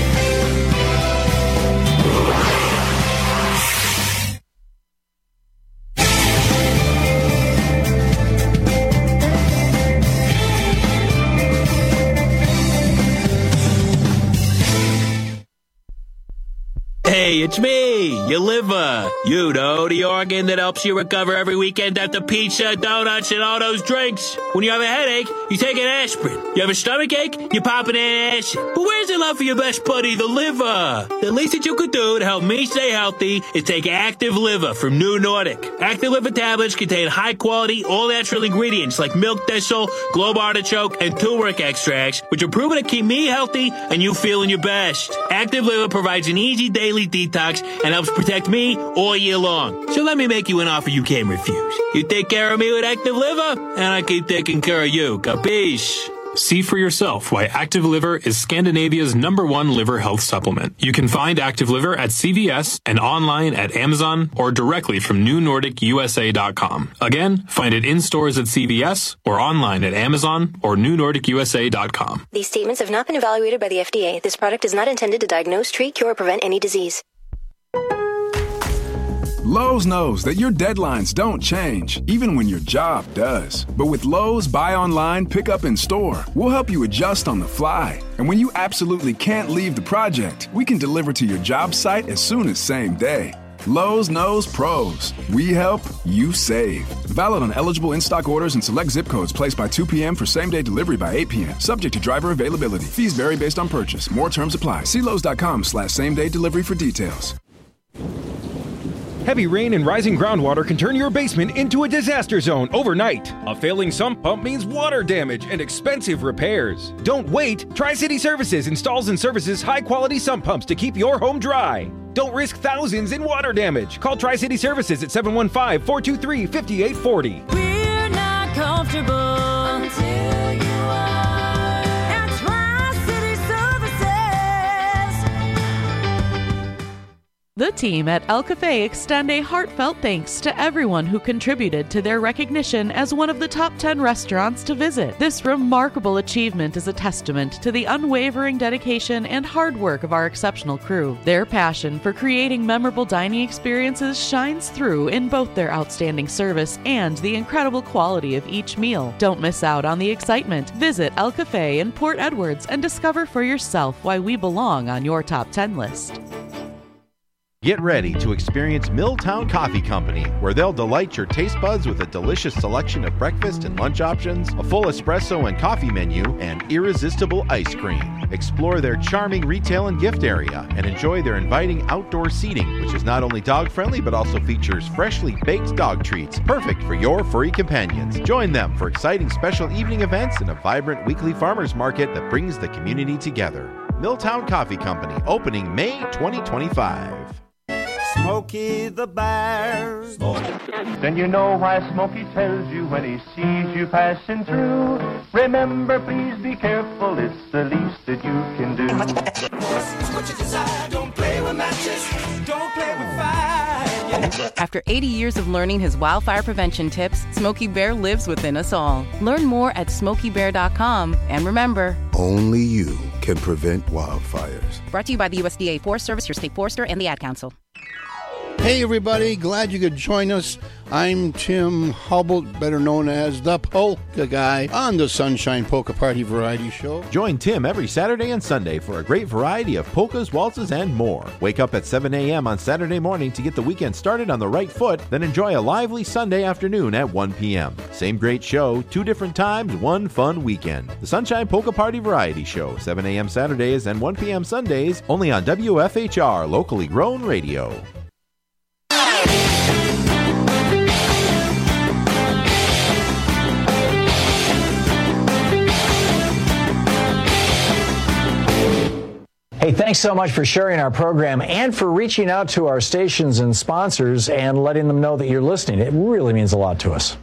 Hey, it's me, your liver. You know, the organ that helps you recover every weekend after pizza, donuts, and all those drinks. When you have a headache, you take an aspirin. You have a stomach ache, you pop an acid. But where's the love for your best buddy, the liver? The least that you could do to help me stay healthy is take Active Liver from New Nordic. Active Liver tablets contain high-quality, all-natural ingredients like milk thistle, globe artichoke, and turmeric extracts, which are proven to keep me healthy and you feeling your best. Active Liver provides an easy daily detox and helps protect me all year long. So let me make you an offer you can't refuse. You take care of me with Active Liver, and I keep taking care of you. Capiche? See for yourself why Active Liver is Scandinavia's number one liver health supplement. You can find Active Liver at C V S and online at Amazon or directly from New Nordic U S A dot com. Again, find it in stores at C V S or online at Amazon or New Nordic U S A dot com. These statements have not been evaluated by the F D A. This product is not intended to diagnose, treat, cure, or prevent any disease. Lowe's knows that your deadlines don't change, even when your job does. But with Lowe's Buy Online, Pick Up in Store, we'll help you adjust on the fly. And when you absolutely can't leave the project, we can deliver to your job site as soon as same day. Lowe's knows pros. We help, you save. Valid on eligible in-stock orders and select zip codes placed by two p.m. for same-day delivery by eight p.m. Subject to driver availability. Fees vary based on purchase. More terms apply. See Lowe's.com slash same-day delivery for details. Heavy rain and rising groundwater can turn your basement into a disaster zone overnight. A failing sump pump means water damage and expensive repairs. Don't wait. Tri-City Services installs and services high-quality sump pumps to keep your home dry. Don't risk thousands in water damage. Call Tri-City Services at seven one five, four two three, five eight four zero. We're not comfortable until you are at Tri-City Services. The team at El Cafe extend a heartfelt thanks to everyone who contributed to their recognition as one of the top ten restaurants to visit. This remarkable achievement is a testament to the unwavering dedication and hard work of our exceptional crew. Their passion for creating memorable dining experiences shines through in both their outstanding service and the incredible quality of each meal. Don't miss out on the excitement. Visit El Cafe in Port Edwards and discover for yourself why we belong on your top ten list. Get ready to experience Milltown Coffee Company, where they'll delight your taste buds with a delicious selection of breakfast and lunch options, a full espresso and coffee menu, and irresistible ice cream. Explore their charming retail and gift area and enjoy their inviting outdoor seating, which is not only dog-friendly but also features freshly baked dog treats, perfect for your furry companions. Join them for exciting special evening events and a vibrant weekly farmers market that brings the community together. Milltown Coffee Company, opening May twenty twenty-five. Smokey the Bear. Then you know why Smokey tells you when he sees you passing through. Remember, please be careful, it's the least that you can do. What you desire, don't play with matches, don't play with fire. After eighty years of learning his wildfire prevention tips, Smokey Bear lives within us all. Learn more at smokey bear dot com. And remember, only you can prevent wildfires. Brought to you by the U S D A Forest Service, your state forester, and the Ad Council. Hey, everybody. Glad you could join us. I'm Tim Hubble, better known as the Polka Guy, on the Sunshine Polka Party Variety Show. Join Tim every Saturday and Sunday for a great variety of polkas, waltzes, and more. Wake up at seven a.m. on Saturday morning to get the weekend started on the right foot, then enjoy a lively Sunday afternoon at one p.m. Same great show, two different times, one fun weekend. The Sunshine Polka Party Variety Show, seven a.m. Saturdays and one p.m. Sundays, only on W F H R, locally grown radio. Hey, thanks so much for sharing our program and for reaching out to our stations and sponsors and letting them know that you're listening. It really means a lot to us.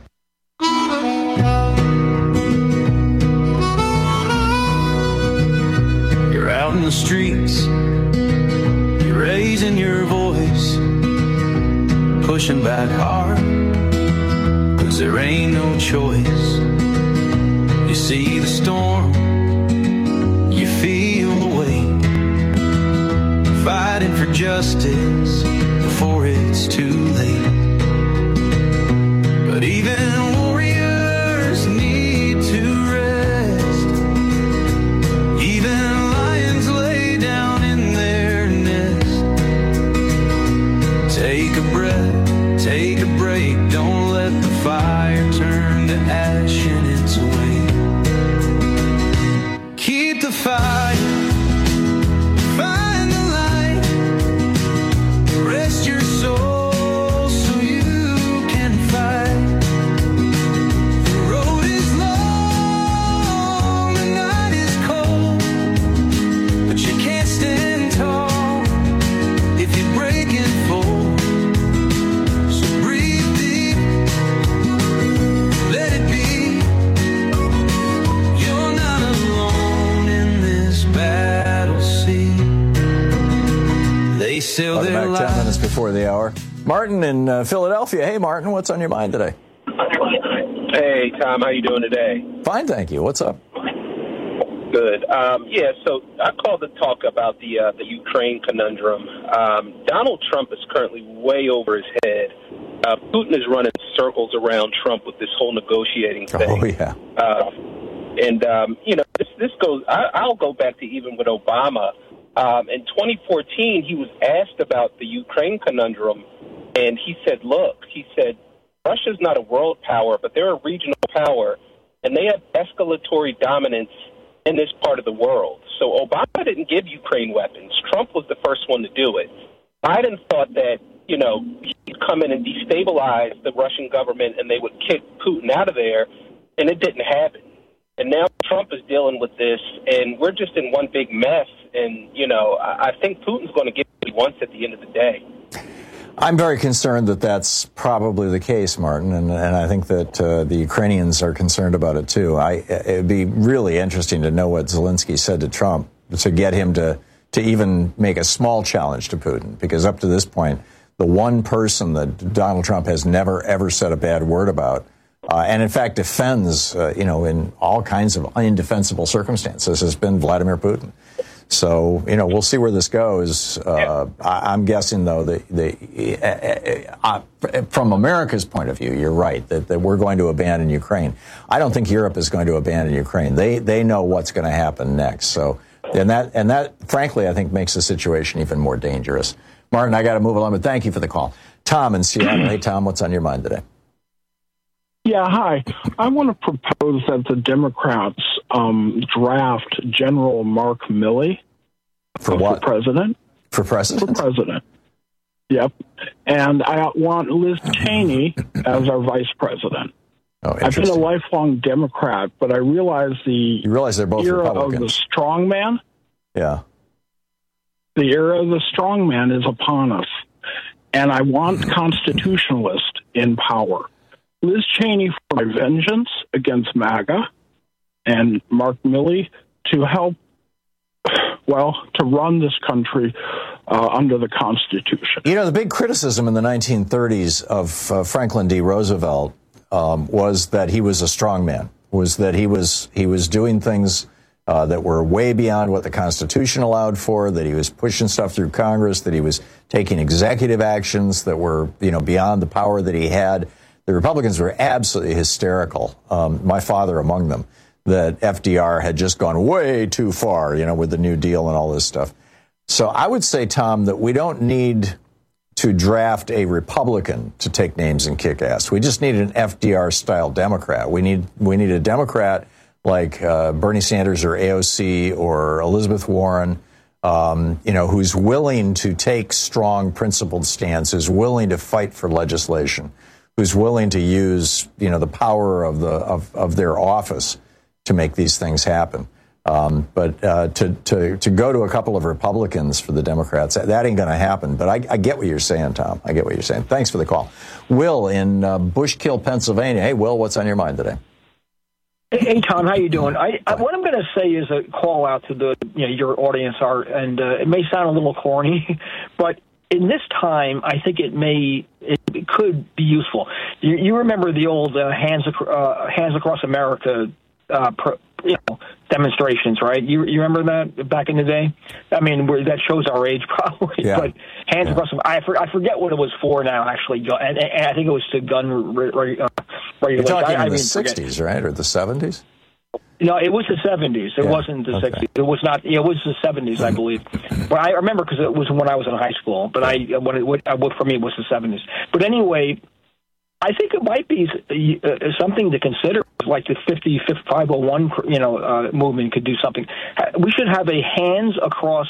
You're out in the streets, you're raising your voice, pushing back hard, 'cause there ain't no choice. You see the storm, you feel the weight, fighting for justice before it's too late. But even warriors need to rest. Even lions lay down in their nest. Take a breath, take a break. Don't let the fire turn to ash in its way. Keep the fire. Welcome back, ten minutes before the hour. Martin in uh, Philadelphia. Hey, Martin, what's on your mind today? Hey, Tom, how you doing today? Fine, thank you. What's up? Good. Um, yeah, so I called to talk about the uh, the Ukraine conundrum. Um, Donald Trump is currently way over his head. Uh, Putin is running circles around Trump with this whole negotiating thing. Oh, yeah. Uh, and, um, you know, this, this goes, I, I'll go back to even with Obama. Um, in twenty fourteen, he was asked about the Ukraine conundrum, and he said, look, he said, Russia's not a world power, but they're a regional power, and they have escalatory dominance in this part of the world. So Obama didn't give Ukraine weapons. Trump was the first one to do it. Biden thought that, you know, he'd come in and destabilize the Russian government and they would kick Putin out of there, and it didn't happen. And now Trump is dealing with this, and we're just in one big mess. And, you know, I, I think Putin's going to get what he wants at the end of the day. I'm very concerned that that's probably the case, Martin, and, and I think that uh, the Ukrainians are concerned about it, too. I, it would be really interesting to know what Zelensky said to Trump to get him to, to even make a small challenge to Putin, because up to this point, the one person that Donald Trump has never, ever said a bad word about, Uh, and in fact defends, uh, you know, in all kinds of indefensible circumstances, has been Vladimir Putin. So, you know, we'll see where this goes. Uh, I, I'm guessing, though, that the, uh, uh, from America's point of view, you're right, that, that we're going to abandon Ukraine. I don't think Europe is going to abandon Ukraine. They they know what's going to happen next. So, and that, and that, frankly, I think makes the situation even more dangerous. Martin, I got to move along, but thank you for the call. Tom in Seattle. Hey, Tom, what's on your mind today? Yeah, hi. I want to propose that the Democrats um, draft General Mark Milley for what? For president. For president? For president. Yep. And I want Liz Cheney as our vice president. Oh, I've been a lifelong Democrat, but I realize the you realize they're both era Republicans. of the strongman. Yeah. The era of the strongman is upon us, and I want constitutionalists in power. Liz Cheney for my vengeance against MAGA, and Mark Milley to help, well, to run this country uh, under the Constitution. You know, the big criticism in the nineteen thirties of uh, Franklin D. Roosevelt um, was that he was a strongman, was that he was he was doing things uh, that were way beyond what the Constitution allowed for, that he was pushing stuff through Congress, that he was taking executive actions that were, you know, beyond the power that he had. The Republicans were absolutely hysterical, um, my father among them, that F D R had just gone way too far, you know, with the New Deal and all this stuff. So I would say, Tom, that we don't need to draft a Republican to take names and kick ass. We just need an F D R-style Democrat. We need we need a Democrat like uh, Bernie Sanders or A O C or Elizabeth Warren, um, you know, who's willing to take strong, principled stands, who's willing to fight for legislation, who's willing to use, you know, the power of the of, of their office to make these things happen. Um, but uh, to, to to go to a couple of Republicans for the Democrats, that, that ain't going to happen. But I, I get what you're saying, Tom. I get what you're saying. Thanks for the call. Will in uh, Bushkill, Pennsylvania. Hey, Will, what's on your mind today? Hey, Tom, how you doing? I, I, what I'm going to say is a call out to the you know your audience, are, and uh, it may sound a little corny, but in this time, I think it may it, it could be useful. You, you remember the old uh, hands ac- uh, hands across America. Uh, pro, you know, demonstrations, right? You you remember that back in the day? I mean, where that shows our age probably. Yeah. But hands yeah. across, I for, I forget what it was for now. Actually, and, and I think it was to gun re, re, uh, regulation. You're talking I, in I the sixties, right, or the seventies? No, it was the seventies. It yeah. wasn't the okay. sixties. It was not. It was the seventies, I believe. But I remember because it was when I was in high school. But I when it what, for me it was the seventies. But anyway, I think it might be uh, something to consider, like the fifty, five oh one, you know, uh, movement could do something. We should have a hands across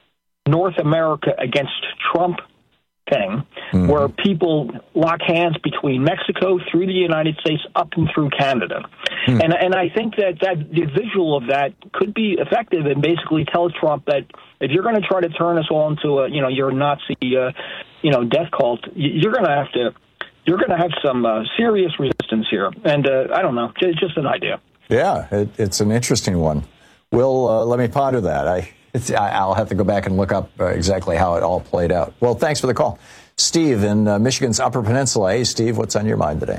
North America against Trump thing, mm-hmm. where people lock hands between Mexico through the United States up and through Canada. Mm. And and I think that, that the visual of that could be effective and basically tell Trump that if you're going to try to turn us all into a, you know, your Nazi, uh, you know, death cult, you're going to have to You're going to have some uh, serious resistance here. And uh, I don't know, it's just an idea. Yeah, it, it's an interesting one. Will, uh, let me ponder that. I, it's, I, I'll have to go back and look up uh, exactly how it all played out. Well, thanks for the call. Steve in uh, Michigan's Upper Peninsula. Hey, Steve, what's on your mind today?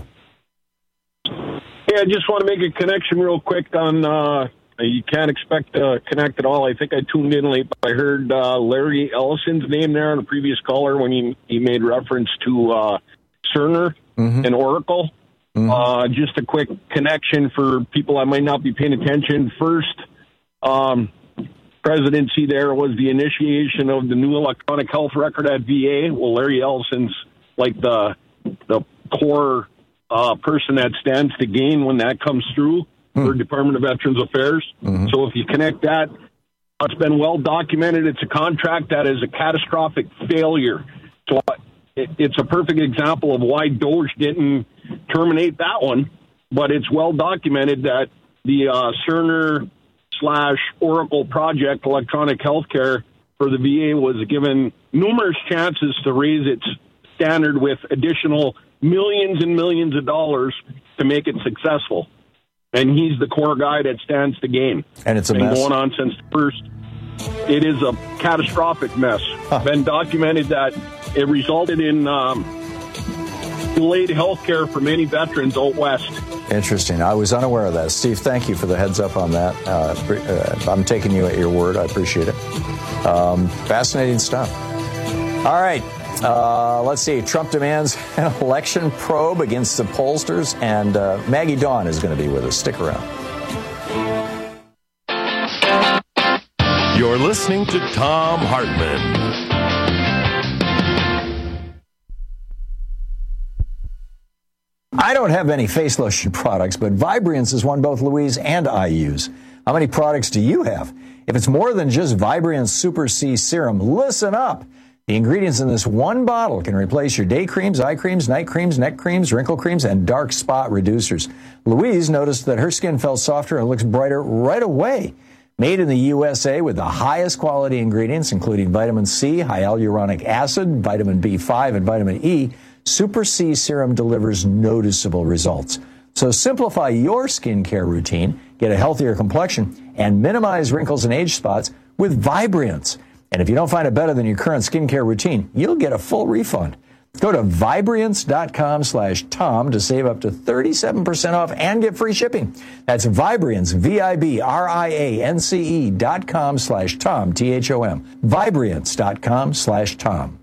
Yeah, I just want to make a connection real quick on, uh, you can't expect to connect at all. I think I tuned in late, but I heard uh, Larry Ellison's name there on a previous caller when he, he made reference to uh, Cerner mm-hmm. and Oracle. Mm-hmm. Uh, just a quick connection for people that might not be paying attention. First um, presidency there was the initiation of the new electronic health record at V A. Well, Larry Ellison's like the the core uh, person that stands to gain when that comes through mm-hmm. for Department of Veterans Affairs. Mm-hmm. So if you connect that, it's been well documented. It's a contract that is a catastrophic failure. So it's a perfect example of why DOGE didn't terminate that one, but it's well documented that the uh, Cerner slash Oracle project, electronic healthcare for the V A, was given numerous chances to raise its standard with additional millions and millions of dollars to make it successful. And he's the core guy that stands to gain. And it's a Been mess. going on since first. It is a catastrophic mess. Huh. Been documented that it resulted in um, delayed health care for many veterans out west. Interesting. I was unaware of that. Steve, thank you for the heads up on that. Uh, uh, I'm taking you at your word. I appreciate it. Um, fascinating stuff. All right. Uh, let's see. Trump demands an election probe against the pollsters, and uh, Maggie Dawn is going to be with us. Stick around. You're listening to Thom Hartmann. I don't have any face lotion products, but Vibriance is one both Louise and I use. How many products do you have? If it's more than just Vibriance Super C Serum, listen up. The ingredients in this one bottle can replace your day creams, eye creams, night creams, neck creams, wrinkle creams, and dark spot reducers. Louise noticed that her skin felt softer and looks brighter right away. Made in the U S A with the highest quality ingredients, including vitamin C, hyaluronic acid, vitamin B five, and vitamin E, Super C Serum delivers noticeable results. So simplify your skincare routine, get a healthier complexion, and minimize wrinkles and age spots with Vibriance. And if you don't find it better than your current skincare routine, you'll get a full refund. Go to Vibriance.com slash Tom to save up to thirty-seven percent off and get free shipping. That's Vibriance, V I B R I A N C E dot com slash Tom, T H O M. Vibriance.com slash Tom.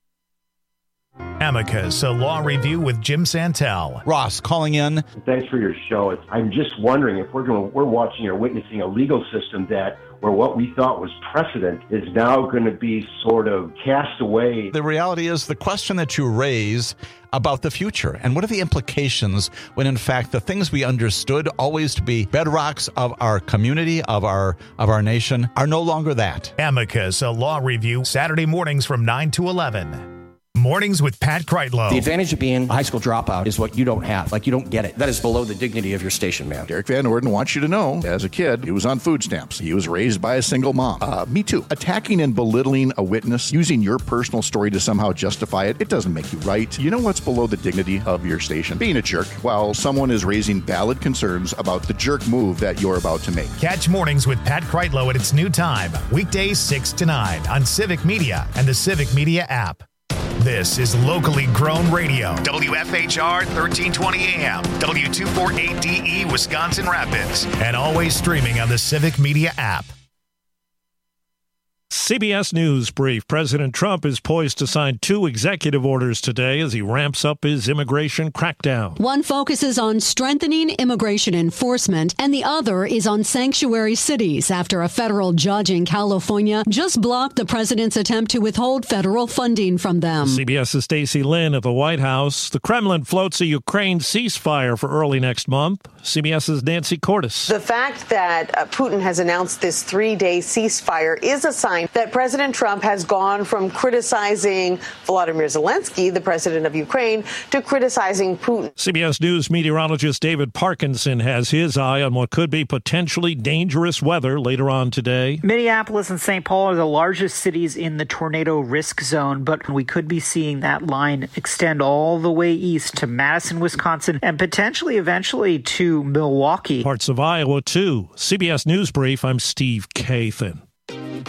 Amicus, a law review with Jim Santel. Ross calling in. Thanks for your show. It's, I'm just wondering if we're going, we're watching or witnessing a legal system that where what we thought was precedent is now going to be sort of cast away. The reality is the question that you raise about the future and what are the implications when in fact the things we understood always to be bedrocks of our community, of our of our nation, are no longer that. Amicus, a law review, Saturday mornings from nine to eleven. Mornings with Pat Kreitlow. The advantage of being a high school dropout is what you don't have. Like, you don't get it. That is below the dignity of your station, man. Derek Van Orden wants you to know, as a kid, he was on food stamps. He was raised by a single mom. Uh, me too. Attacking and belittling a witness, using your personal story to somehow justify it, it doesn't make you right. You know what's below the dignity of your station? Being a jerk while someone is raising valid concerns about the jerk move that you're about to make. Catch Mornings with Pat Kreitlow at its new time, weekdays six to nine on Civic Media and the Civic Media app. This is locally grown radio. W F H R thirteen twenty A M, W two forty-eight D E, Wisconsin Rapids, and always streaming on the Civic Media app. C B S News Brief. President Trump is poised to sign two executive orders today as he ramps up his immigration crackdown. One focuses on strengthening immigration enforcement, and the other is on sanctuary cities after a federal judge in California just blocked the president's attempt to withhold federal funding from them. CBS's Stacey Lynn at the White House. The Kremlin floats a Ukraine ceasefire for early next month. CBS's Nancy Cordes. The fact that uh, Putin has announced this three-day ceasefire is a sign that President Trump has gone from criticizing Volodymyr Zelensky, the president of Ukraine, to criticizing Putin. C B S News meteorologist David Parkinson has his eye on what could be potentially dangerous weather later on today. Minneapolis and Saint Paul are the largest cities in the tornado risk zone, but we could be seeing that line extend all the way east to Madison, Wisconsin, and potentially eventually to Milwaukee. Parts of Iowa, too. C B S News Brief, I'm Steve Kathan.